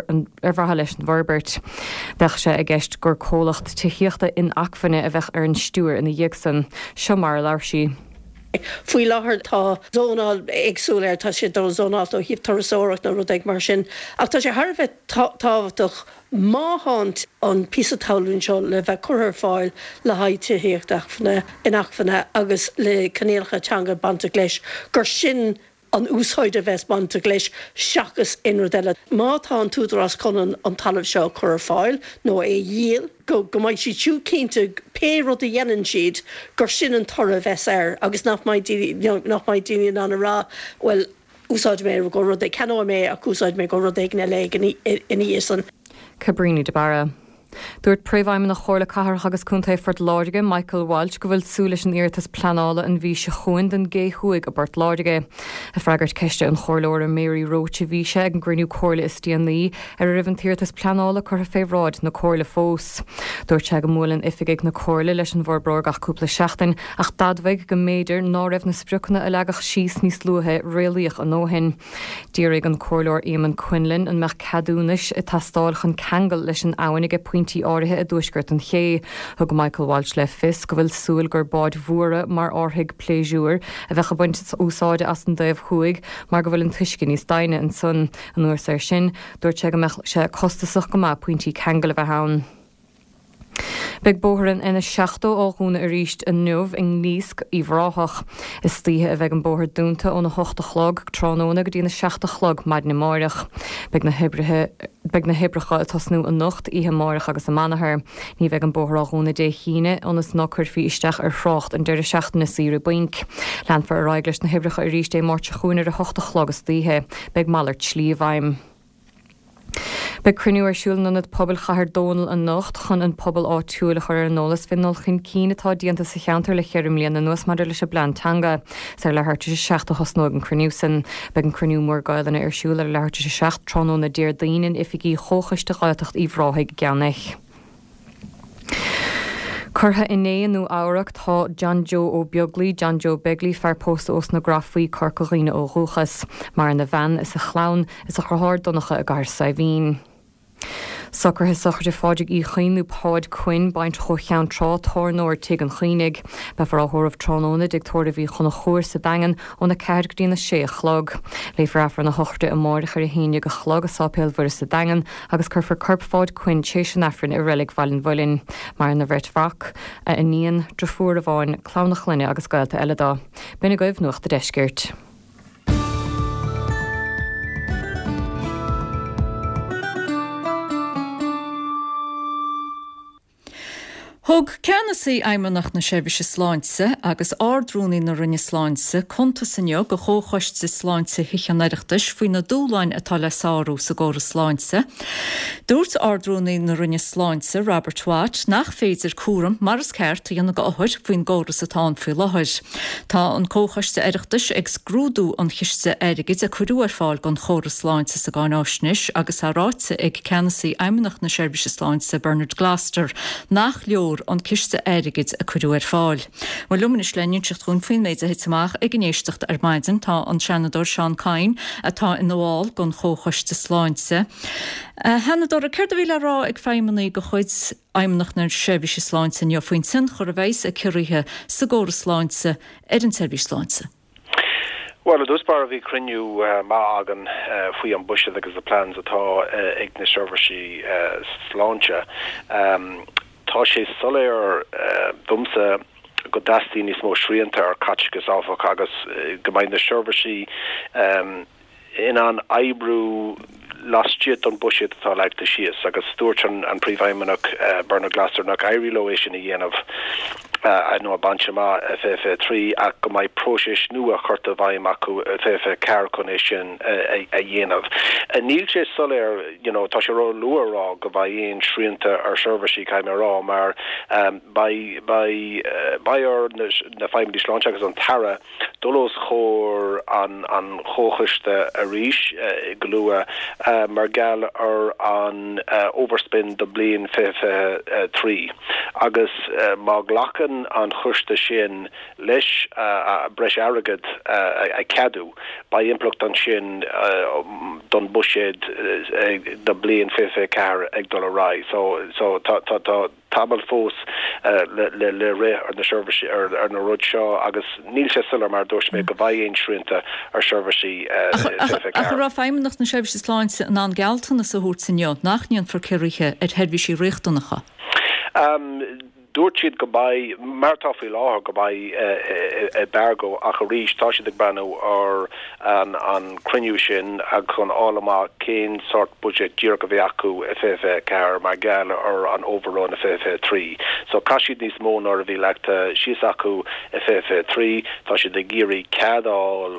an Verbert. Bheith sé a gceist gur cholacht tuíochta inachfanne a bheith ar an stúr ina dhéagsan. Seo mar leir sí. Fuoi láthair tá zónal agsúléir tá sé do zónal ó híomh tarasóireacht na rud ag mar sin. Ach tá sé tharbheith táhachtach máthant an písa talún seo le bheith chuthar fáil le haid tuíocht inachfanna agus le canéalcha teanga banta leis gur sin an úsáide bheits banta leis seachas inrodile. Má tá an túdarrás conan an talamh seo chuthar fáil nó é dhéal go maiid si tú cinnte pe rud a dhéanann siad gur sin an torra bheits air agus nach maiid daoine an rá well úsáid mé go rud é ceanó mé a úsáid mé go rud ag na le in íosan. Cabrini de Barra. Dúirt príomhhaim na chóirla cahar agus cúnta fort láige Michael Walsh go bhfuil súla an iirtas planála an bhí se chuin den gé chuig a bart láige. A freigart ceiste an chóirleir Mary Roach a bhí sé an grniú cóirla is tíanaí ar a ribhann tíirtas planála chu féhráid na cóirla fós. Dúirt se go mólan ifiigh na cóirla leis an bhórbrog ach cúpla seachtain ach dadmhaig go méidir ná raibh na sprucanna a legach síos níos luathe réalaíoch an nóhin. Díraigh an cóirleir Éamonn Quinlan an meach cadúnis i tastáil chun cheangal leis an áhainnig pointí áirithe a dúisgurt an ché, thug Michael Walsh le fis go bhfuil súil gur báid mhuara mar orthaigh pléisiúr a bheith buint úsáide as an daobh chuig mar go bhfuil an tuiscin níos daine an son an uair sé sin, dúirt sé go sé costasach go má pointí cheangal a bheith ann. Beg bóthran ina 16 áúna a ríist a nuamh in níosc í bhráthach. Is títhe a bheith an bóthir dúnta ó na 8 chlog tránóna go dtína 16 chlog maid na máireach. Beg na hibricha a tasnú a nocht ihe máireach agus a manathair. Ní bheith an bóthir áúna dé chéine ónas nachcur fí isteach ar frácht an deir 16 na síra buink. Leanfar a raiglas na hibricha a ríist é máirte chuúnar a 8 chlog is títhe, beg mallart slíomhhaim. Be cruniú arsúil na pobl chahar dónal an nocht chun an pobl áitiúla chuir an nólas finnal chin cínatá díanta sa cheantar le cheirm líon na nuas mar lei se blantanga sa le hartte 16 hosnó an cruniúsan be an cruniú mór gailna arsúla le hartte 16 trónó na déir daoinen ifigí chóchaiste gáiltecht íhráigh geannach. Curtha inéanú áireach tá John Joe ó Beagley, John Joe Begley fear post os na grafaí carcaghine ó Rúchas, mar na bhean is a chlán is a chothir donnacha a gar sa bhín. Soccer has sochar de fádig í chuinú pád cuin baint cho chean trá tórnóir tuig an chuinig, be for áthóramh trónóna dictóir bhí chuna chóir sa dagan ó na ceirg dína sé chlog. Léifar afar na hochta a mór chuir a híine go chlog a sápéil bhur sa dagan agus chur curp fád cuin tééis an afrin i rilig bhailin bhilin, mar na bheirt fach a níon drafúr a bháin clánach linne agus gailta eiledá. Bina goibh nuach de deisgirt. Thug ceannasaí aimimnach na sébise sláinte agus ardrúnaí na rinne sláinte chunta sanne go chóchoist sa sláinte hichaneireachtas faoin na dúláin atá le sáú sa ggóra sláinte. Dúirt ardrúnaí na rinne sláinte Robert Watt nach féidir cuaram mar is ceart dhéanana go áthir faoin ggóra sa táin faoi láthir. Tá an cóchoiste eireachtas ag scrúdú an chiiste airigid a chuú ar fáil gon chóra sláinte sa gáin áisnis agus áráite ag ceannasaí aimimnach na sébise sláinte Bernard Glaster nach leor an ciste airigid a chuú ar fáil. Mar luminis leinn secht chun faoin méid a hitach ag gnéistecht ar maidin tá an senador Sean Cain atá in bháil gon chóchoiste sláinte. Hanador a chuir a bhíle rá ag féimanaí go chuid aimimnach na sébise sláinte neo faoin sin chur a bhéis a cuirithe sa ggóra sláinte ar an sébise sláinte. Well, dus bar vi criniu ma agan fui an bushe agus the plans atá ag na servisi sláinte. Tá sé soléir dumsa go dastí níos mó sríanta ar catgus áfach agus gomain na servisi in an aibrú lastíad an buisiad atá le de sias agus stúirt an príomhaimeach Bernard Glaster nach airilóéis sin a dhéanamh nó a banchama FF3 ach go mai prósis nua chuirta bhaim acu FF carconéis sin a dhéanamh. Níl sé soléir, tá sé rá luarrá go bhaid éon sríanta ar servisi caiime rá, mar bair na feimlí sláinte agus an tara dulós chóir an chóchaiste a ríis glua mar gal ar an overspin do blian FF3 agus má glachan an chuiste sin leis breis agad a cadú ba implocht an sin don buisiid do blian FF ag dul rá. So tabal fós le ré ar na servisi ar na rud seo agus níl sé sulla mar dúirt mé go bhaid éon sríanta ar servisi A chu rá féimimnach na sébise sláinte an an gealtainna sa hút sinneod nachníon forcéirithe ar headhí riachtannacha. Dúirt siad go bhaid mar tá faoi láthair go bhaid bergo a chu ríis tá siad ag banú ar an criniú sin ag chun álamá cén sort budget dír go bhí acu FF car mar gal ar an overrun FF3. So cá siad níos mó ar a bhí leachta síos acu FF3 tá siad ag géirí ceadáil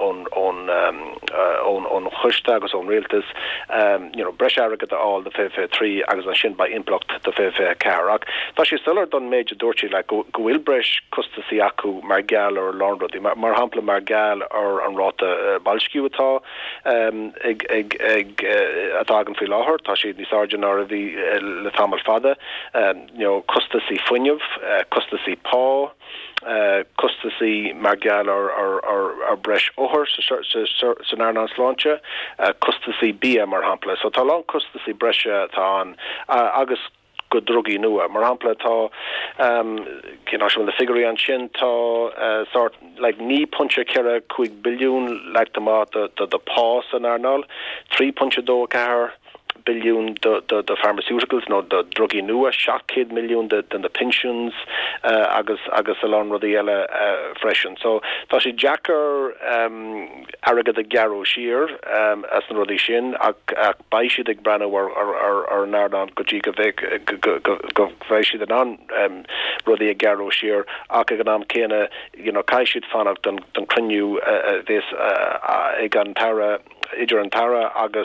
ón chuiste agus ón rialtas breis agad áil de FF3 agus an sin ba implocht de FF car ach tá si still don méid dúirtí le gohfuil breis custaí acu mar gal ar lánrodí mar hapla mar gal ar an ráta balsciú atá ag atágan fao láthair tá siad ní sarjan ar a bhí le tamil fada custaí fuinneamh custaí pá custaí mar gal ar breis óthir san airna sláinte custaí bia mar hapla so tá lá custaí breise tá an agus go drugi nua mar hapla tá the figure an sin tá sort like ní puncha cera 2 billiún like the pás an arnal 3.2 car billion the pharmaceuticals no the druggy nua shockid million the pensions agus along rudi ela freshen so tá si jacker araga the garo sheer as an rudi shin ak baishi the brana or nardan gojiga go baishi the non rudi garo sheer akaganam kena kaishid fanak dan crinu this egan para idir an tara agus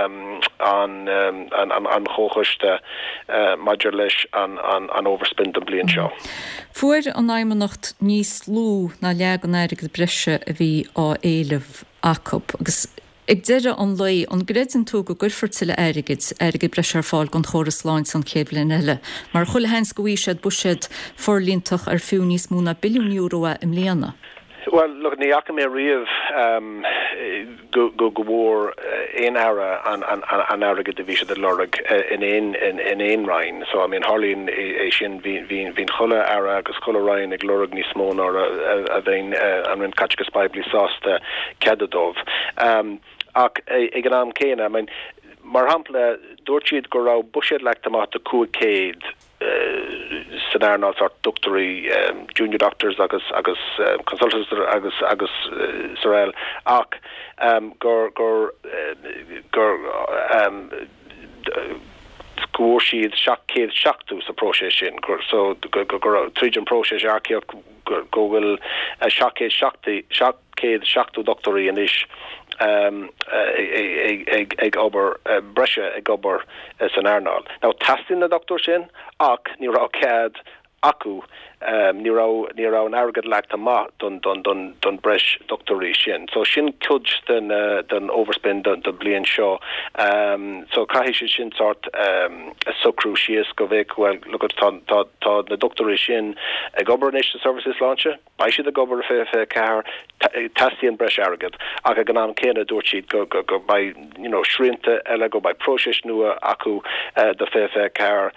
an chochuiste maidir leis an overspin den blian seo. Fuair an aimimenacht níos lú na legan airigh breise a bhí á éileh acu agus ag deire an lei an gréan tú go gurfortile airige breisiar fáil gon choras láin san céblin eile. Mar chuile hens go bhí siad buisiad forlíntach ar fiú níos múna billiún euro im léana. Well, look, ní acha mé riamh go bhór éon ára an áige de bhí de lorug in éon rain. So I mean Harlín é sin hín chola ára agus chola rain ag lorug níos mó ná a bhéin an rin catchgus baibli sásta cedadómh. Ach ag an am céine, I mean, mar hampla dúirt siad go rá buisiad le tamata cuacéad san airná sort doctorí junior doctors agus consultants agus Sorel ach gur scuair siad seachcéad seachtú sa próise sin so gur trídin próise arceach go bhfuil seachcéad seachtú doctorí inis ag obair breise ag obair san airnáil. Now tasting na doctor sin ach ní rá cad acu ní rá an airgad leat amach don breis doctorí sin. So sin cud den overspin den blian seo. So caihi sin sort a sucrú sias go bhéh well look at tá na doctorí sin ag obair National Services láinse, bai siad ag obair fé car tasting breis airgad ag gan am céine dúirt siad go by shrínta eile go by próisis nua acu de fé car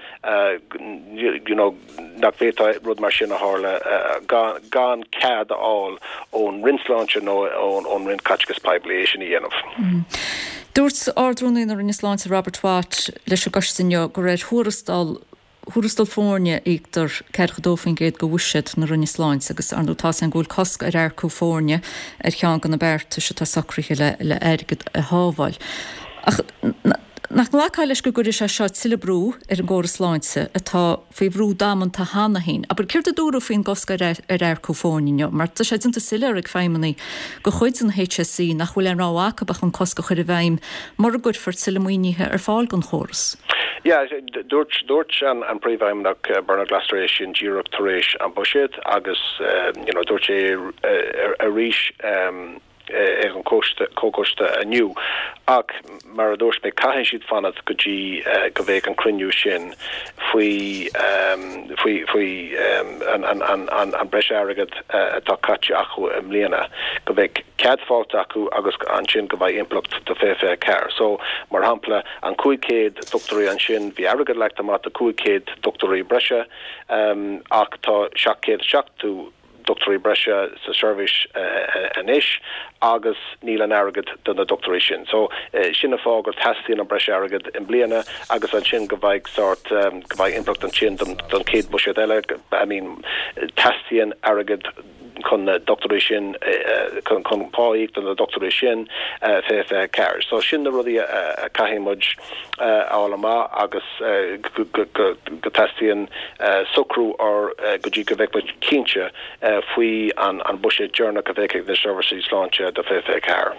nach bhéta rud mar sin a hála gan cad all ón rinsláinte nó ón rin catchgus piblié sin i dhéanamh. Dúirt ardrúnaí ar Rinnesláinte Robert Watt leis a gastinne go raibh thuarastal fórne ítar ceirchadófin géad go bhuiisiid na Rinnesláinte agus anútá an ghúil cosc ar aircú fórne ar chean gan na berta se tá sacrithe le airgad a hábhail. Nach lácha leis go gurir se seart silebrú ar an ggóras láinte atá faoi bhrú daman tá hána hín, aber céir a dúra faoin gosca ar aircú fórne, mar tá sé dinta silear ag feimmaní go chuid an HSC nach bhfuil an ráhacha bach an cosca chuir a bhaim mar a gur for silemuoinithe ar fáil gan chóras. Yeah, dúirt an príomhhaimnach Bernard Glaster sin ddíireach tar éis an buisiad agus dúirt sé a ríis ag an cócoiste aniu ach mar a dúirt mé caitheann siad fanad go bhéh an cruniú sin faoi an breis airgad atá caite acu im léana go bhéh cead fáilt acu agus an sin go bheith implecht do fé ceir. So mar hampla an cuaicéad doctorí an sin bhí airgad le amach a cuaicéad doctorí breise ach tá seachcéad seachtú doctorí breise sa service anis agus níl an airgad don na doctorí sin. So sin a fágur tastíon an breise airgad in bliana agus an sin go bhaid sort go bhaid implecht an sin don céad buisiad eile. I mean tastíon airgad chun doctorí sin chun páíocht an na doctorí sin fé ceir. So sin na rudí a caiimiid álamá agus go tastíon sucrú ar go dtí go bheith cínte faoi an buisiad dearnach a bheith na services láinte do fé ceir.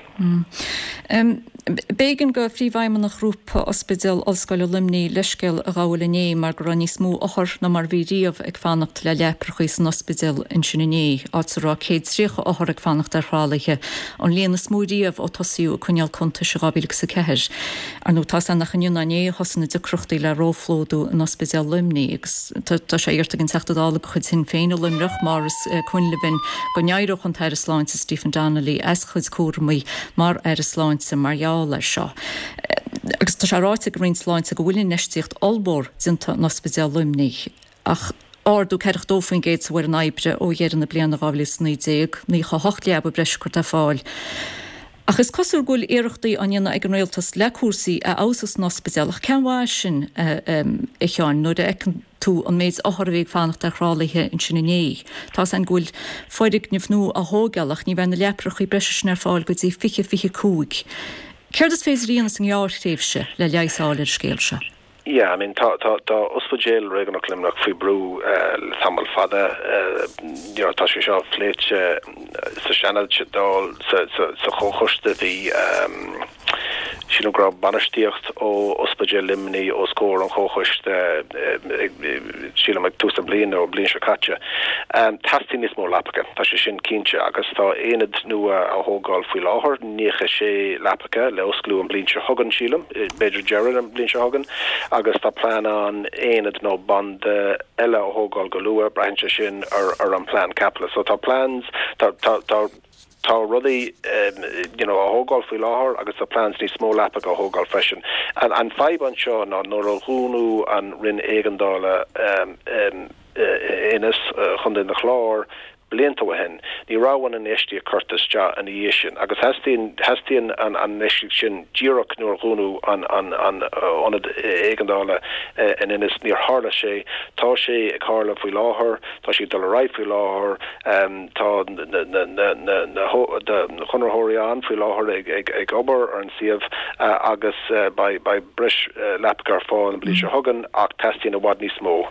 Bégan go phríomhhaimman nach grúpa ospidal Ollscoil Limní leisceil a gáhfuilné mar go raní smú ochar na mar bhí riamh ag fannacht le leprachaí san ospidal in sinné árá céad tríocha ochar ag fannacht ar hrálaithe an líana smú riamh ó tosíú chuneal conta se gábílaigh sa ceithir. Ar nó tá nach an Iúnané hosanna de cruchtaí le róflódú in ospidal Limní agus tá sé irta an teachtadála go chud sin féin limreach mar chuinlebin go neaireach an Taire Sláinte Stephen Donnelly as chud cuarmaí mar ar Sláinte Mariala seo. Agus tá sé ráite go rinn Sláinte go bhfuilin neistíocht allbór dinta na ospidal Limní ach ardú ceirch dófin géad sa bhfuir an aibre ó dhéar na bliana gábhlis ní cha hocht leab breis chuir a fáil. Ach is cosúr gúil éireachtaí anna ag an réaltas lecúsaí a ausas na ospidal ach ceanhá sin i cheáin nó de ecn tú an méid áthirmhéh fannacht ar hrálaithe in sinné. Tá an gúil foidig nimhnú a hógealach ní bhena leprachaí breise ar fáil go dtí fiche cúig. Céir is fééis rianas an gheartréimhse le leisáil ar scéalse. Yeah, I mean, tá ospedéal régan nach limnach fao brú tamil fada, tá sé seo fléite sa seanad se dal sa chochuste bhí sin gra banistíocht ó ospedéal limní ó scór an chochuist síle me túsa blian ó blian se catse. Tastín is mór lapacha, tá sé sin cínte agus tá éad nua a hógáil faoi láthir, nícha sé lapacha le osclú an blian se hagan sílam, beidir Gerard an blian se hagan, agus tá plán an éad nó band eile ó hógáil go lua breintse sin ar an plán capla. So tá plans tá rudí a hógáil faoi láthir agus tá plans ní smó lapacha a hógáil freisin. An feib an seo ná nóair a dhúnú an rinn éigeandála inas chun na chlár blianta hen ní ráhan an eistí a curtas ja an sin agus hastín an eistí sin ddíireach nuair dhúnú an éigeandála in inas níor hála sé tá sé ag hála faoi láthair tá sé dul raibh faoi láthair tá na chunarthiríán faoi láthair ag obair ar an siamh agus ba bris lepacar fáin bli se hagan ach testín a bhhad níos mó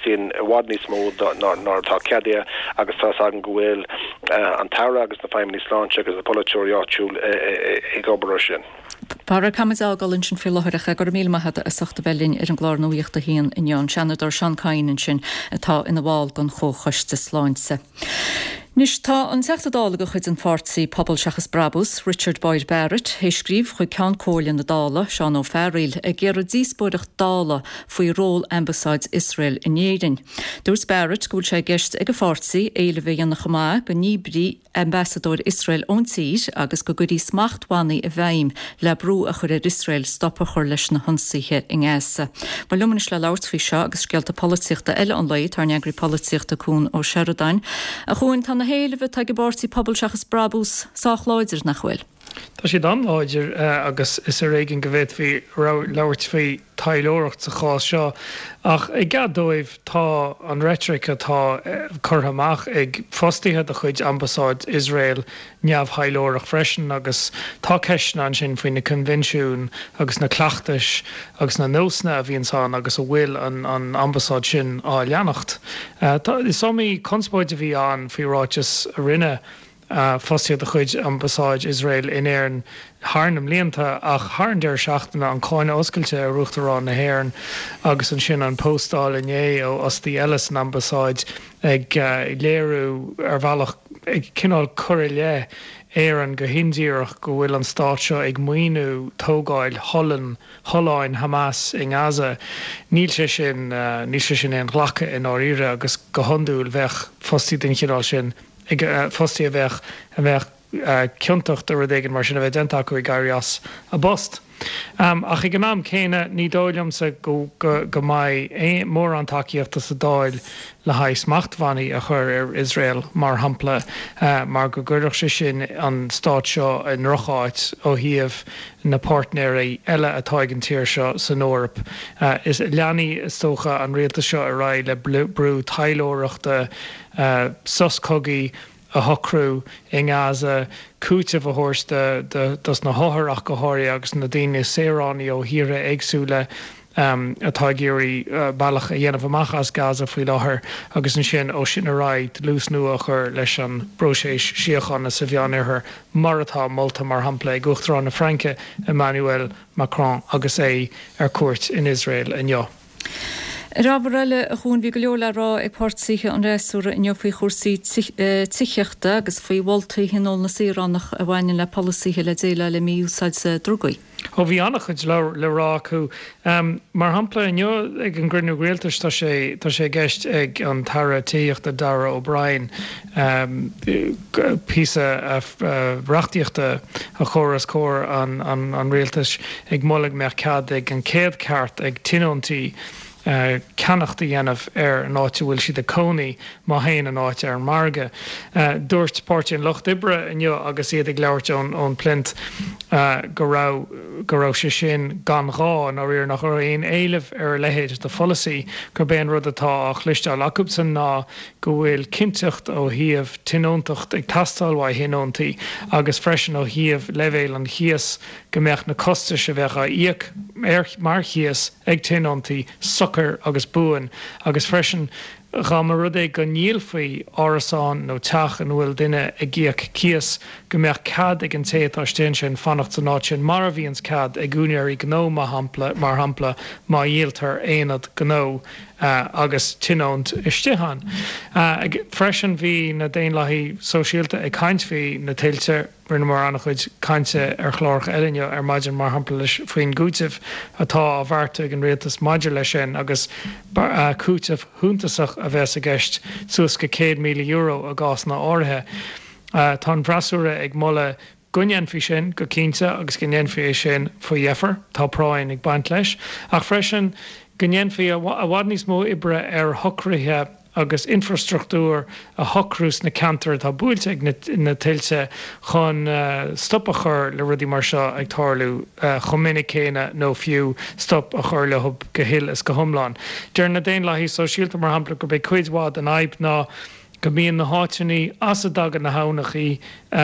nar tá ceadia agus tá an gohfuil an tara agus na feimní sláinte agus a polúil ag obair sin. Bara camas ágáilinn sin fiúlathiricha gur mí maithe a suchta bhelín ar an glár nóíochtta híon in Ján Seanadar Sean Cainin sin atá ina bháil gan chochuiste sláinte. Nis tá an seachtadála go chuid an fásaí pobl seachas Brabus, Richard Boyd Barrett, héiscríomh chuig ceann cólainn na dála, Seán Ó Ferriil, a ggéar díosbúireach dála faoi ról Ambasáid Israel in Éireann. Dúirs Barrett gúil sé gceist ag a fásaí éile bhí anna chumá go níbrí ambassador Israel ón tír agus go gurí smachthaí a bhaim le brú a chur Israel stoppa chur leis na honsaíthe in Gása. Ba lumanis le labhart faoi seo agus scealta políochta eile an laid tar neagraí políochta cún ó Sheridan a chuin tá na héileh tá go báirtí pobl seachas Brabus sách láidir nach bhfuil. Tá sé dan láidir agus is a réigen go bhéit fhí labhart faoi tailóireacht sa chá seo ach ag gaddóibh tá an rétric atá chuthamach ag fostaithe a chuid Ambasáid Israel neamh hailóireach freisin agus tá ceisna an sin faoin na convenisiún agus na cleachtais agus na nósna a bhíon san agus a bhfuil an Ambasáid sin á leannacht. Is somí conspóid a bhí an faoiráitis a rinne fostiad a chuid Ambasáid Israel in éireann Harnam líanta ach Harndéir seachtainna an cáine oscailte a ruachtarrán na hÉireann agus an sin an postáil inné ó Ostí Ellis an Ambasáid ag léirú ar bhealach ag cinál cur le éan go hindíireach go bhfuil an stát seo ag muoinú tógáil tholáin Hamas in Gaza. Níl sé sin éon ghlacha in áíre agus go honúil bheith fostí den chinál sin ag fostí a bheith ciuntacht a rudéigen mar sin a bheith denta acu i gaiirí a bost. Ach ag an am céine ní dóilimsa go maiid mór an takeíochtta sa dáil le haid smachtmhaí a chur ar Israel mar hampla mar go gcuireach sé sin an stát seo in Rocháit ó thaobh na partnéirí eile atá an tíir seo san Eorp. Is leanaí is tócha an réalta seo a raibh le brú tailóireachta suscogaí a hocrú in Gaza, cúte a thuirsta dos na háthach go háirí agus na daine séránaí ó híre éagsúla atá géirí bailach a dhéanamh amach as Gaza faoi láthair agus an sin ó sin a raid lús nua a chur leis an broséis siochanna sa bhean ar mar atá molta mar hampla ag uachtarrán na Franca Emmanuel Macron agus é ar cuairt in Israel inniu. Rabarile a chuún bhí go leor le rá ag páirtsaithe an réasúra in faoi chósaí ticheachta agus faoi bhiltaí hinol na Síránach a bhhaine le policythe le déile le míúsáid sa drogaí. Ó bhí annach chuid le rá acu mar hampla inneo ag an grinú réaltas tá sé gceist ag an tara tíochta Dara O'Brien písa bhreachtaíochta a chóras cór an réaltas ag mollig mercad ag an céad ceart ag tinóntaí Canachta dhéanamh an áite bhfuil siad a cónaí má héana an áite ar marga. Dúirt páirte an Locht Ibre inniu agus iad ag leabhart ón plint go raibh sé sin gan rá nó riar nach éon éileh ar lehéid de folasaí gur béon rud atá a chlisteáil acu san ná go bhfuil cinteacht ó híomh tinóntacht ag tastáilhaid hinóntaí agus freisin ó híomh levéil an chias go mbeadh na costa se bheitcha íoc mar chias ag tinóntaí sucr agus buin agus freisin Ga mar rud é go níl faoi árasán nó teach an bhfuil duine ag gíoch cias go mbeadh cad ag an téatástéin sin fannacht san áit sin mar a bhíons cad ag gúnearí gnó mar hampla má dhéaltar éonad gnó agus tinónt istehan. Freisin bhí na déon laithí sosiálta ag caint bhí na tiltte rinne mar annach chuid cainte ar chlách eilinne ar maidir mar hampla leis faoin gútah atá a bharrta ag an réaltas maidir lei sin agus cútah thúntasach a bheits a gceist suas go 100 milliún euro a gás na áirithe. Tá brasúra ag molla gunnean fi sin go cínta agus gunnean fi sin faoi dhéafar tá práin ag baint leis ach freisin gunnean fi a bhhad níos mó ibre ar thucraithe agus infrastruchtúr a hocrús na cantar tá búilte ag na tiltte chun stop a chur le rudí mar seo ag tarlú chomininic céine nó fiú stop a chur le hub go hill is go thomláin. Dear na déon laithí sosiálta mar hampla go beidh cuidhád an aib ná go bíon na háiteannaí as a dag an na hánachaí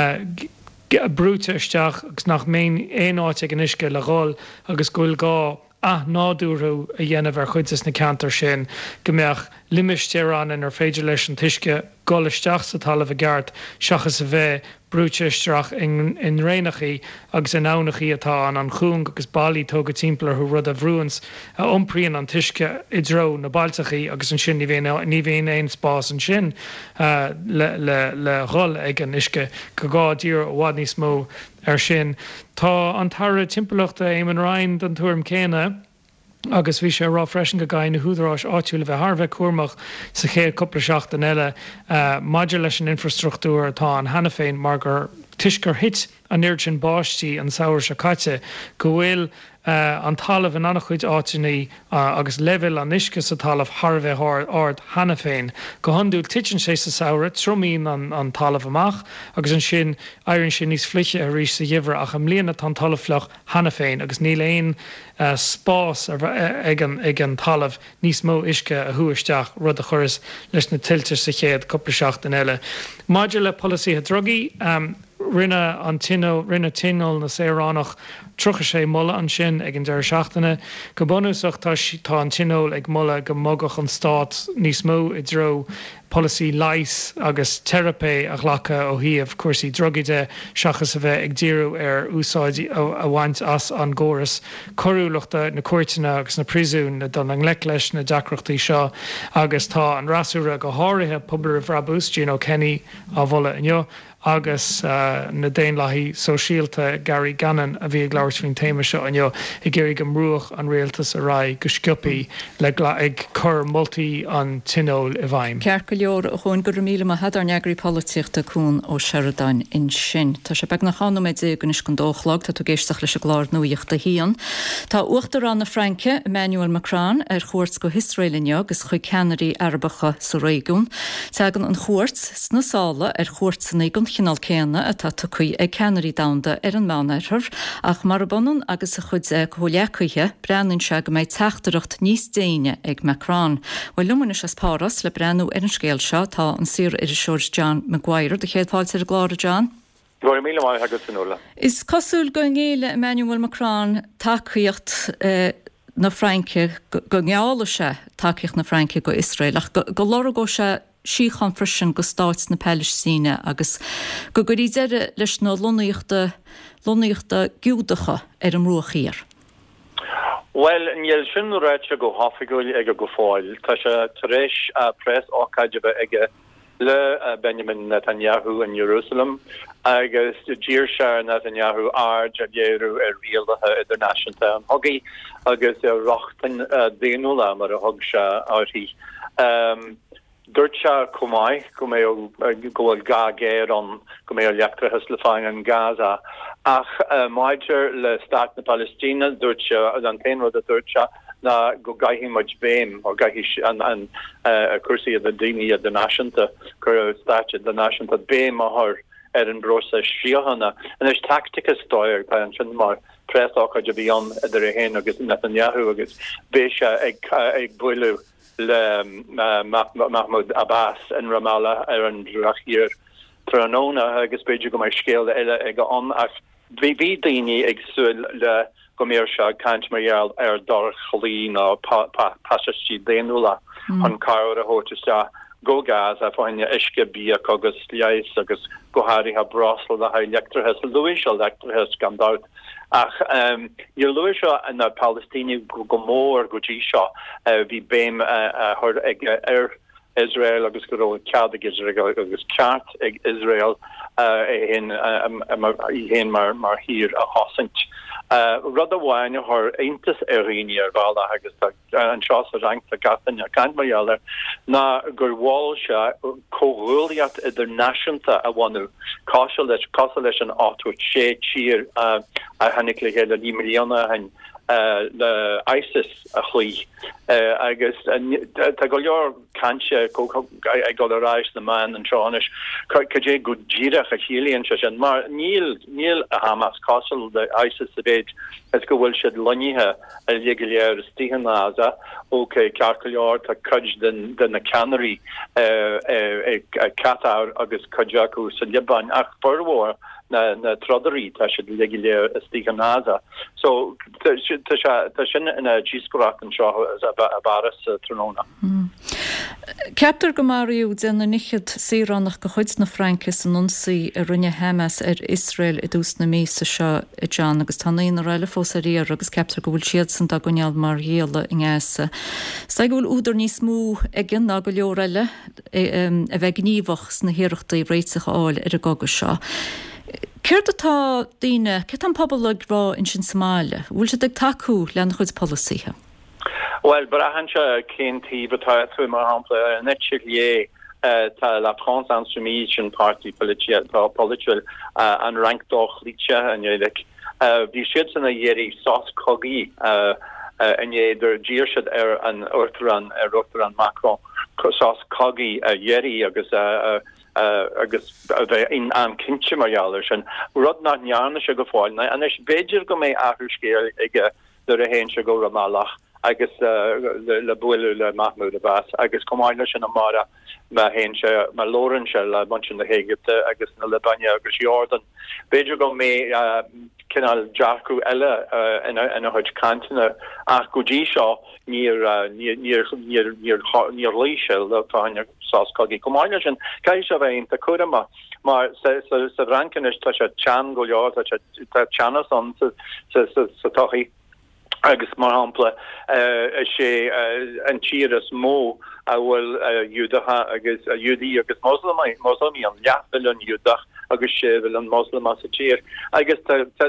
brúte isteach agus nach mé éon áit ag an isce le gáil agus gúil gá nádúrú a dhéanamh ar chuidas na cantar sin go mbeadh limistearán ar féidir leis an tuisce gáilisteach sa talamh a gceart seachas a bheith brúte isteach in réanachaí agus in ánachaí atá an chuún agus bailí tóga timpplair chu rud a bhrúans a ompraíonn an tuisce i dro na bailtechaí agus an sin ní bhíon éon spás an sin le ghol ag an isce go gá dír ó bhhad níos mó ar sin. Tá an tara timpachta éim an rain don tuairm céine agus bhí sé rá freisin go gaiin na húdarráis áitiúla bheith Harbheith cuamach sa chéad coppla seachtain eile maidir leis an infrastruchtúr atá an hena féin mar gur tuisgur hit an irid sin báistí an saoir se caite go bhfuil an talamh an annach chuid áitiní agus level an isce sa talamh Harbheith ard hena féin go handúil tiitin sé sa saoire tromín an talamh amach agus an sin éironn sin níos fliche a rís sa dhimhre ach am líana tá talamhlach hena féin agus níl éon spás ag an talamh níos mó isce a thuaisteach rud a churas leis na tiltte sa chéad coppla seachtain eile. Maidir le policy drogaí rinne tinol na séránach trocha sé molla an sin ag an deir seachtainna go bonúsach tá an tinol ag molla go mogach an stát níos mó i dro policy leis agus therapé a ghlacha ó híomh cuasaí drogaide seachas a bheith ag díú ar úsáid a bhaint as an ggóras choúlachta na cuairteanna agus na prisún na don an lec leis na deacrochtaí seo agus tá an rasúra go háirithe poblar a bhrabús Gino Kenny á bhla inneo agus na déon laithí sosiálta Gary Gannon a bhí ag leabhart faoin téime seo inneo i ggéirí go mrúach an réaltas a ra go sciupaí le ag chur moltaí an tinol i bhaim. Cear go leor a chuin gur míle a head ar neagraí políochta cún ó Sheridan in sin. Tá sé beg na chaú méid égan is go dóchlag tá tú géisteach leis a glár nuíochta híon. Tá uachtar an na Franke Emmanuel Macron ar chóirt go Israelinne agus chuig ceanirí arbacha sa réigiún. Tegan an chóirt sna sála ar chóirt san éigun chinál céanna atá tucaí ag ceanirí damda ar an mánaithir ach mar banan agus a chud choleacaithe breanann se go méid teachtareacht níos déine ag Macron. Bhfuil lumana se páras le breanú ar an scéal seo tá an sir ar Seoir John Maguire de chéadpáil ar a gláir John. Is cosúil go ngéile Emmanuel Macron takeíocht na Franke go ngeála se takeíocht na Franke go Israel ach go lora go se síchan frisin go stáit na Palestíne agus go gurí deire leis nó lonaíochta giúdacha ar an ruachíir. Well, níl sin réite go háfiúil ag go fáil, tá se taréis press ácaidibe ige le Benjamin Netanyahu in Jerusalem agus dír se Netanyahu ard a dhéirú ar rialdathe idirnáisiúnta an hogaí agus rochtain déanúla mar a thug se áirí. Dúirt se cumáid go mé ggóil ga géir an go mé leachtrachas le fáin an Gaza ach maidir le Stát na Palestína dúirt se an taon rud a dúirt se na go gaihi much béim or gaihi an cursi a dini a de nationta cur statue de nationta béim a her an brosa sihanna an is tactica stoir pan mar press a beyond der hen agus Netanyahu agus Besha ag builu le Mahmoud Abbas in Ramallah an drachir Tranona agus beidir go mai scéal eile ag an ach bhí daoine ag súil le go méir se cant marall dar cholín á pasistí déanúla an car a hóta go gas a fáinne isce bí agus leis agus goharí ha brasla a ha electrhes Louis electrhes gandát ach je Louis in na Palestine go mór gotí seo hí béim hur ag Israel agus go cead Israel agus ceart ag Israel hen mar hir a hosint. Rud aháin haar eintas aríine bhil agus an seo a rank a gatain a can marall na gur bháil se cóhúliaat idir náisiúnta a bhhaú cos leis an áú sé tír a hanig le héile 9 milliúna hain le ISIS a chuí agus go leor canse go a ráis na man an tráis chudé go ddíireach a chéíonn se sin mar níl a Hamas cosal de ISIS a béid as go bhfuil siad loníthe a léir stíhan nása óké cear leor tá cud den na Canary Qatar agus chuideachú sa Liban ach forhór na trodarí tá si léir a stíhan nása so tá sin ina ddíscoach an seo a baras tróna. Ceaptar go marú denna nichiad síránach go chuid na Frankis an nonsaí a rinne Hamas Israel I dús na mísa seo I John agus tannaíon raile fós a réir agus ceaptar go bhfuil siad san dagoneal mar héala in gáasa. Sta go bhfuil údar níos mú agin ná go leorile a bheith gníomhachs na hiireachtaí réitsacha áil ar a gogus seo. Céir atá daoine ce an pobl le rá in sin Somália, bhfuil se ag taú lean chuid policíthe? Well, brahan se céntí betá tú mar hapla netchilé tá la France Insoumission Party political an rankdoch líse an éidir. Bhí siad sanna dhéirí sás cogaí an éidir díirsead an Urtran Macron sás cogaí a dhéirí agus in an kinse marall sin rud na nearna se go fáilna an is beidir go mé athúscéil ige le a héin se go Ramallah agus le buile le Mahmoud Abbas agus comáile sin amara ma hen se ma Lauren se le bunch na Egypte agus na Libania agus Jordan beidir go mé kinal Jaku elle in a hut kantine ach godí seo níor lísel le táine sáskogi comáile sin cai se bheith inta chuma mar sa rankin is tá se chan go leor tá channa an sa tochi agus mar hapla sé an tíras mó a bhfuil Judacha agus Judí agus Muslimí an leafil an Judach agus séhfuil an Muslim as a tír agus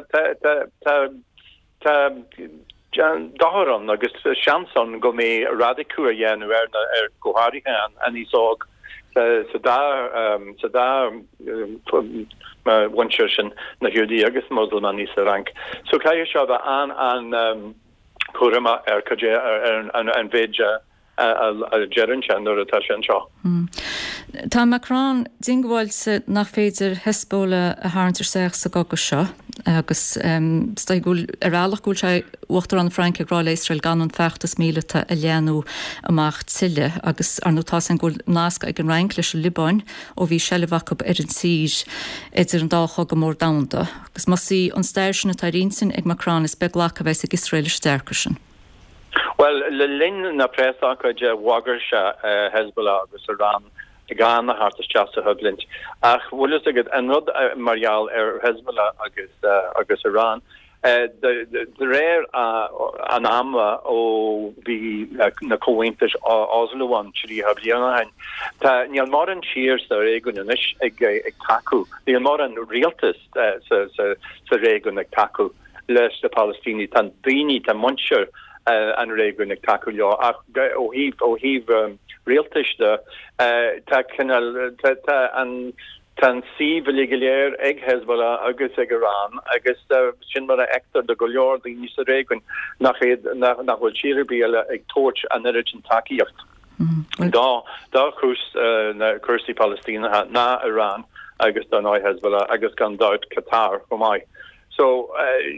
daharan agus seanson go mé radicú a dhéanú goharithe an ísog sa dá winir sin na Judí agus Muslim an níos a rank. So cai seo an chuma cadé an bhéide a jerin nur atá sin seo. Tá Macron dingháilte nach féidir hespóla a háintar seach sa gogus seo agus staigúil arálach gúil se uachtar an Frank agrá Israel gan an feachtas míleta a leanú amach tiile agus arnútá an gúil náca ag an rank leis Liban ó bhí sellevachab ar an sír idir an dácha go mór damda. Agus má sí an stair sin a tarín ag Macron is beglacha bheits ag Israel stercar sin. Well, le lin na pressacha de wagar se Hezbollah agus Iran gan na hartas chasta hublint ach bhfuil agad an rud marall Hezbollah agus Iran de réir an amma ó bhí na cóhaintas Osloan trí hablianana hain tá níl mar an tíir sa réigun inis ag taú níl mar an rialtas sa réigun ag taú leis na Palestíní tan daoine tá munsir an réigun ag taú leo ach ó híh réaltaiste tan si veligléir ag Hezbollah agus ag Iran agus sin mar ektar de goor die ní régun nach hol sibíle ag torch an origin takeíocht. Da chus na Cursi Palestine na Iran agus da ná Hezbollah agus gan daut Qatar go mai. So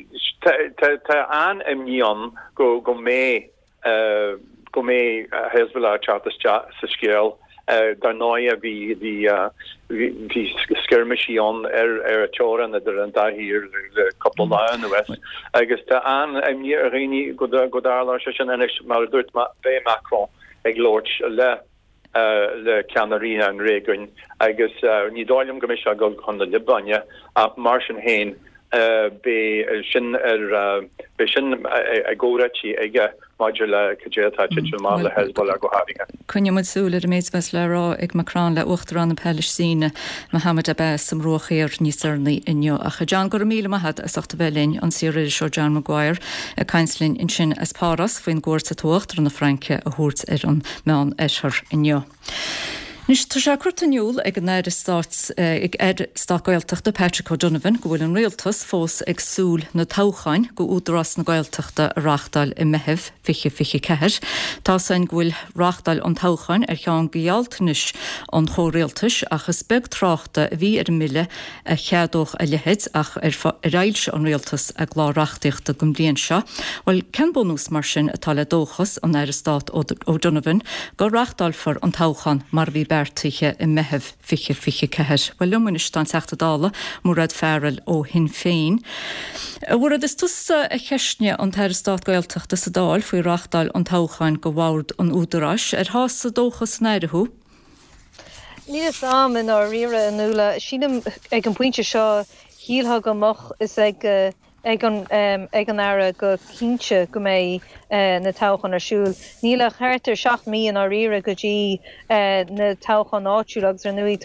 an imníon go mé Hezbollah chartas sa scéal dar náia hí skirmishion a choran er an dahir le couple na an west agus an imní a réní godar se mar dut bé Macron ag Lord le Canarina an régun agus ní dáilm gomis a go chun na Libanya a mar sin héin be sin a góratí ige maidir le cadétá má le Hezbollah go havinge. Cunne mudsúla a méidsbes le rá ag Macrán le uchtar an na Palestine Mohammed Abbas sam roichéir níosarnaí inneo a cha John go míle maihad a sachta bhelinn an siúir seo John Maguire a cainslinn in sin as páras faoin gcóirsa tuachtar an na Franke a thuirt ar an meán éithir inneo. Nis tá sé cuairtaniúil ag an éidir ag stágailteachta Patrick O'Donovan go bhfuil an réaltas fós ag súl na táchain go údarás na gailteachta a rachtal i meheh fiche ceir. Tá sain bhfuil rachtal an táchain ar cheann gealtanis an chóréaltas achas beg tráchta a bhí ar mille a cheadóch a lehéid ach ar réilse an réaltas a glárachtaíochta go mbliain seo. Bhfuil cen bonús mar sin atá le dóchas an éidir stát O'Donovan go rachtal for an táchan mar bhí bertiche i meheh fiche ceir. Well lummun is stan seachta dála mórad fearil ó hin féin. Bhfuad is tusa a cheisne an teir stát gailteachta sa dáil faoi rachtal an táchain go bhhaird an údarás ar hás sa dóchas néidethú. Ní am in á rire an nula sínam ag an pointe seo híaltha go moch is ag an ara go cínse go mé na táchan arsúl. Níla cheartar 7 míon á rire go dtí na táchan áitiúil agus ar nuí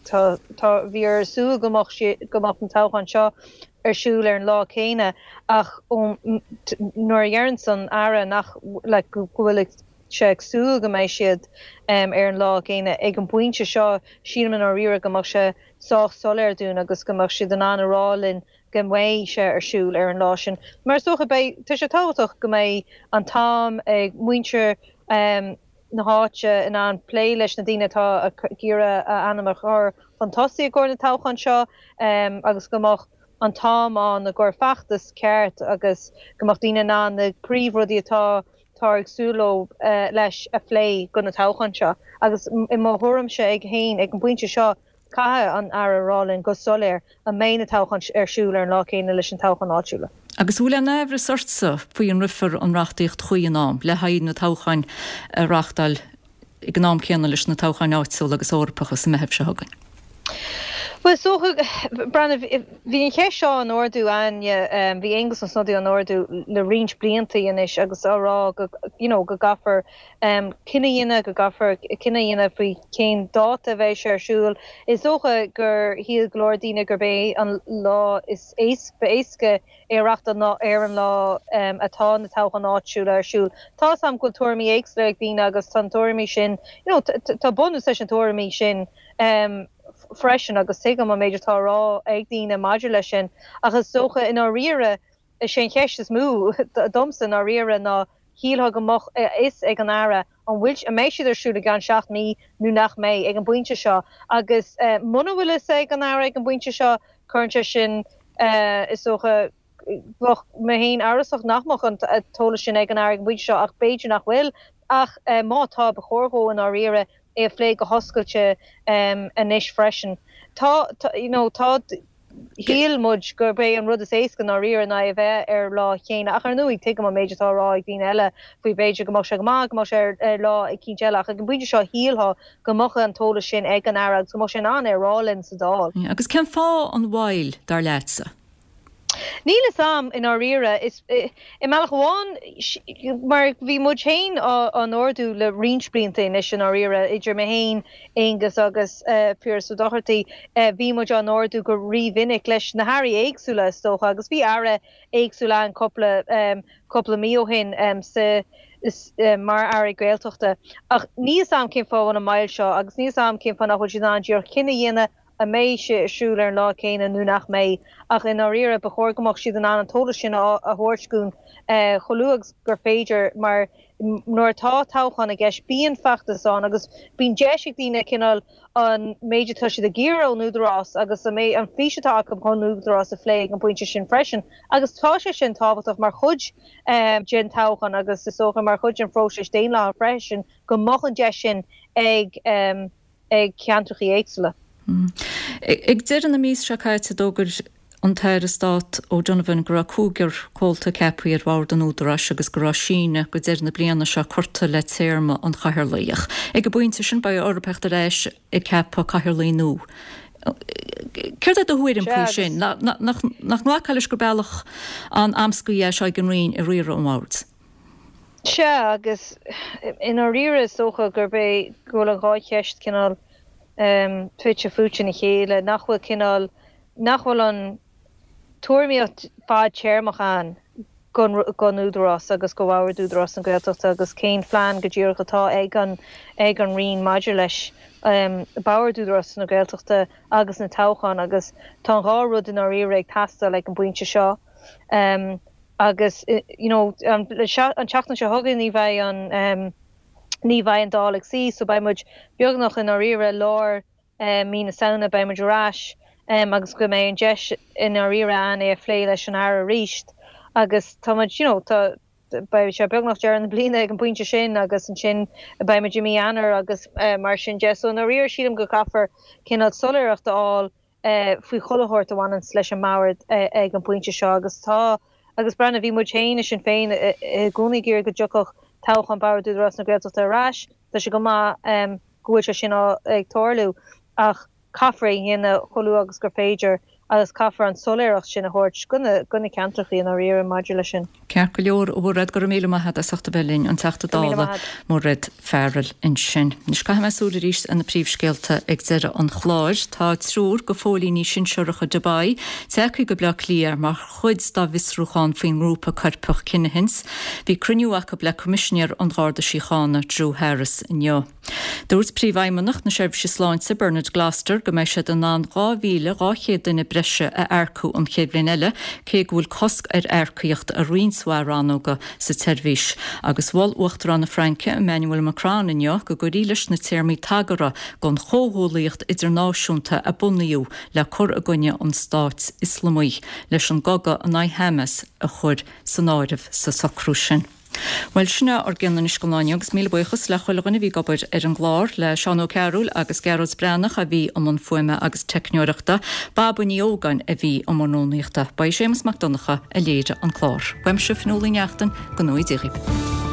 tá bhí ar súil go moch an táchan seo arsúil ar an lá chéine ach nuair dhearann san ara nach le go bhfuil se agsúil go méid siad ar an lá chéine ag an pointe seo síman á rire go moch se sách soléir dún agus go moch siad an anrálinn gan mé se arsúil ar an lásin. Mar socha tu sé táhaach go mé an tám ag muintir na háte in an plé leis na dtíine tá gíire anamach ar fantáí go na táchan seo agus gomach an tám an na gur fachtas ceart agus gomach daine ná na príomhrudí atá agsúló leis a phlé go na táchan seo. Agus I má thuram se ag hain ag an pointe seo Caithe an ararálinn go soléir a ména táchan arsúil ar an lá chéine leis an táchan áitiúla. Agus bhfuil an éhre sortsa faoi an rifar an rachtaíocht chuí an nám, le haid na táchain a rachtal ag an nám chéanna leis na táchain áitiúil agus orpachas meheb se hagan. Well, so Brana bhí an chéis seo an orú aine bhí Angus an snodí an orú le rins blianta inis agus árá go gafar cinenne go gafar cinenne faoi cén dáta bheith sé arsúil. Is dócha gur híal glórdíine gur bé an lá is éisce éireachta ná ar an lá atá na táchan áitiúla arsúil. Tá sam go tuairimí éagsle ag bhíine agus tan tuairimí sin, tá bonus leis an tuairimí sin freisin agus sigam a méidir tá rá ag dtíine maidir lei sin agus socha in á rire sé cheistas mú domsan á rire ná híaltha go moch is ag an ara an bhfuil a mééis siidir siúla gan 7 mí nó nach mé ag an buinte seo agus muna bhfuil is ag an ara ag an buinte seo chuinte sin is socha mé héin arasach nachmach an tóla sin ag an ara ag an buinte seo ach beidir nach bhfuil ach mátá bechorthó in á rire é phlé go hoscailte inis freisin. Tá híal muid gur bé an rud is éascan á riar na a bheith ar lá chéine ach ar nuig tuigem an méidir tárá ag bhíon eile faoi béidir go se go má ar lá ag cí deach ag an buidir seo híaltha go mocha an tóla sin ag an airad go sin an ar rálinn sa dáil. Agus cen fá an bhil dar leatsa. Níle sam in á rire is I meachháin mar bhí mu chéin an orú le rins blianta is sin á rire idir mé héin Angus agus pure so dochartaí bhí mu an orú go rivinnic leis na Harry éagsúla stocha agus bhí ara éagsúla an coppla míohin mar airí gailteachta ach níos am cin fáin an mail seo agus níos am cin fan nach chuil an dúr cinenne dhéine a mé se siúler lá céine nu nach mé ach in áíre bechor gomach siad an antóla sin a hhortún choúags gur féidir mar nóir táchan a gceis bíon fechttasán agus bín deisiigh dína cinál an méidir tuisi de gíró núdrás agus mé an fisetá go chunúdrás a phléig an pointinte sin freisin agus tá sé sin táhaach mar chud gin táchan agus is socha mar chud an frois déin lá freisin go mochan de sin ag ceantrachaí éagsle. Ag deir an na mís se caiite dógur an teir stát ó Donovan gur cúgur cóilta cepaí ar bhhar an údarrás agus go síine go deir na bliana se chuirta le téirma an chathirlaíoch. Ag go buinte sin ba orpacht a réis i cepa chathirlaí nó. Ceir a thuir an pú sin nach nuáis gur bailach an amscuí se an rion i riire an mát. Se agus in á riire socha gur bé ggóil an gáceist cinál tuite fúte na chéile nachhfuil an tuairmíocht fád téirmachán gon údarrás agus go bhhair údarrás an Gaeltachta agus céin phlean go ddíorchatá ag an rion maidir leis báir údarrás na Gaeltachta agus na táchan agus tá gá rud in áíre ag tasta le an buinte seo agus an teachtan se thugann ní bheith an dálaigh sí so ba muid beagnach in áíre lár mí na saona ba muid ráis agus go mé an deis in áíre an é phlé leis an air a ríist agus tá se beagnach dear an blina ag an buinte sin agus an sin ba muid Jimmy Anner agus mar sin de so na riir siadm go caafar cinál solarachta áil faoi cholathirt amhain leis an máir ag an buinte seo agus brena bhí muid chéine sin féin gúnaí gur go deoch táchan báir údarrás na Gaeltachta ráis tá se go má gúil se sin ag tórlú ach caafraí hína choú agus gur féidir agus caafar an soléireach sin a thuirt gona ceantrachaí an áíar an maidir lei sin. Cear go leor ó bhfuil go míle maithe a sachta belín an teachta dála mór réid fearil in sin. Nus cai meúla ríist an na príomhscéalta ag deire an chláir tá trúr go fólíní sin seoracha Dubai teacu go bleach líar mar chuid dá visrúcháin faoin grúpa carpach cinnehins bhí cruniuach go le commisisiir an gáda síchána Drew Harris inneo. Dúirt príomhhaimimeach na seirbhíse sláinte Bernard Glaster go méid sé an an 2,000 duine breise a aircú an chéblin eile cé bhfuil cosc ar aircaíocht a rionsháranóga sa tervís agus bháil uachtar anna Franke Emmanuel Macron inneo go gorílis na téirmí tagara gon chóhólaíocht idirnáisiúnta a bunnaíú le chur a gunne an Stát Islamí leis an gaga an Hamas a chur san áirimh sa sacrú sin. Well sinna ar gceanna iscoláine agus míle buchas le chuileganna bhí gobair ar an gláir le Seán Ó Cearúil agus Gerard Brennach a bhí am an fuime agus teicneoireachta Babú ógain a bhí am nóíochta ba Séamus McDonacha a léide an chlár. Weim se finúlaíneachtain go nóid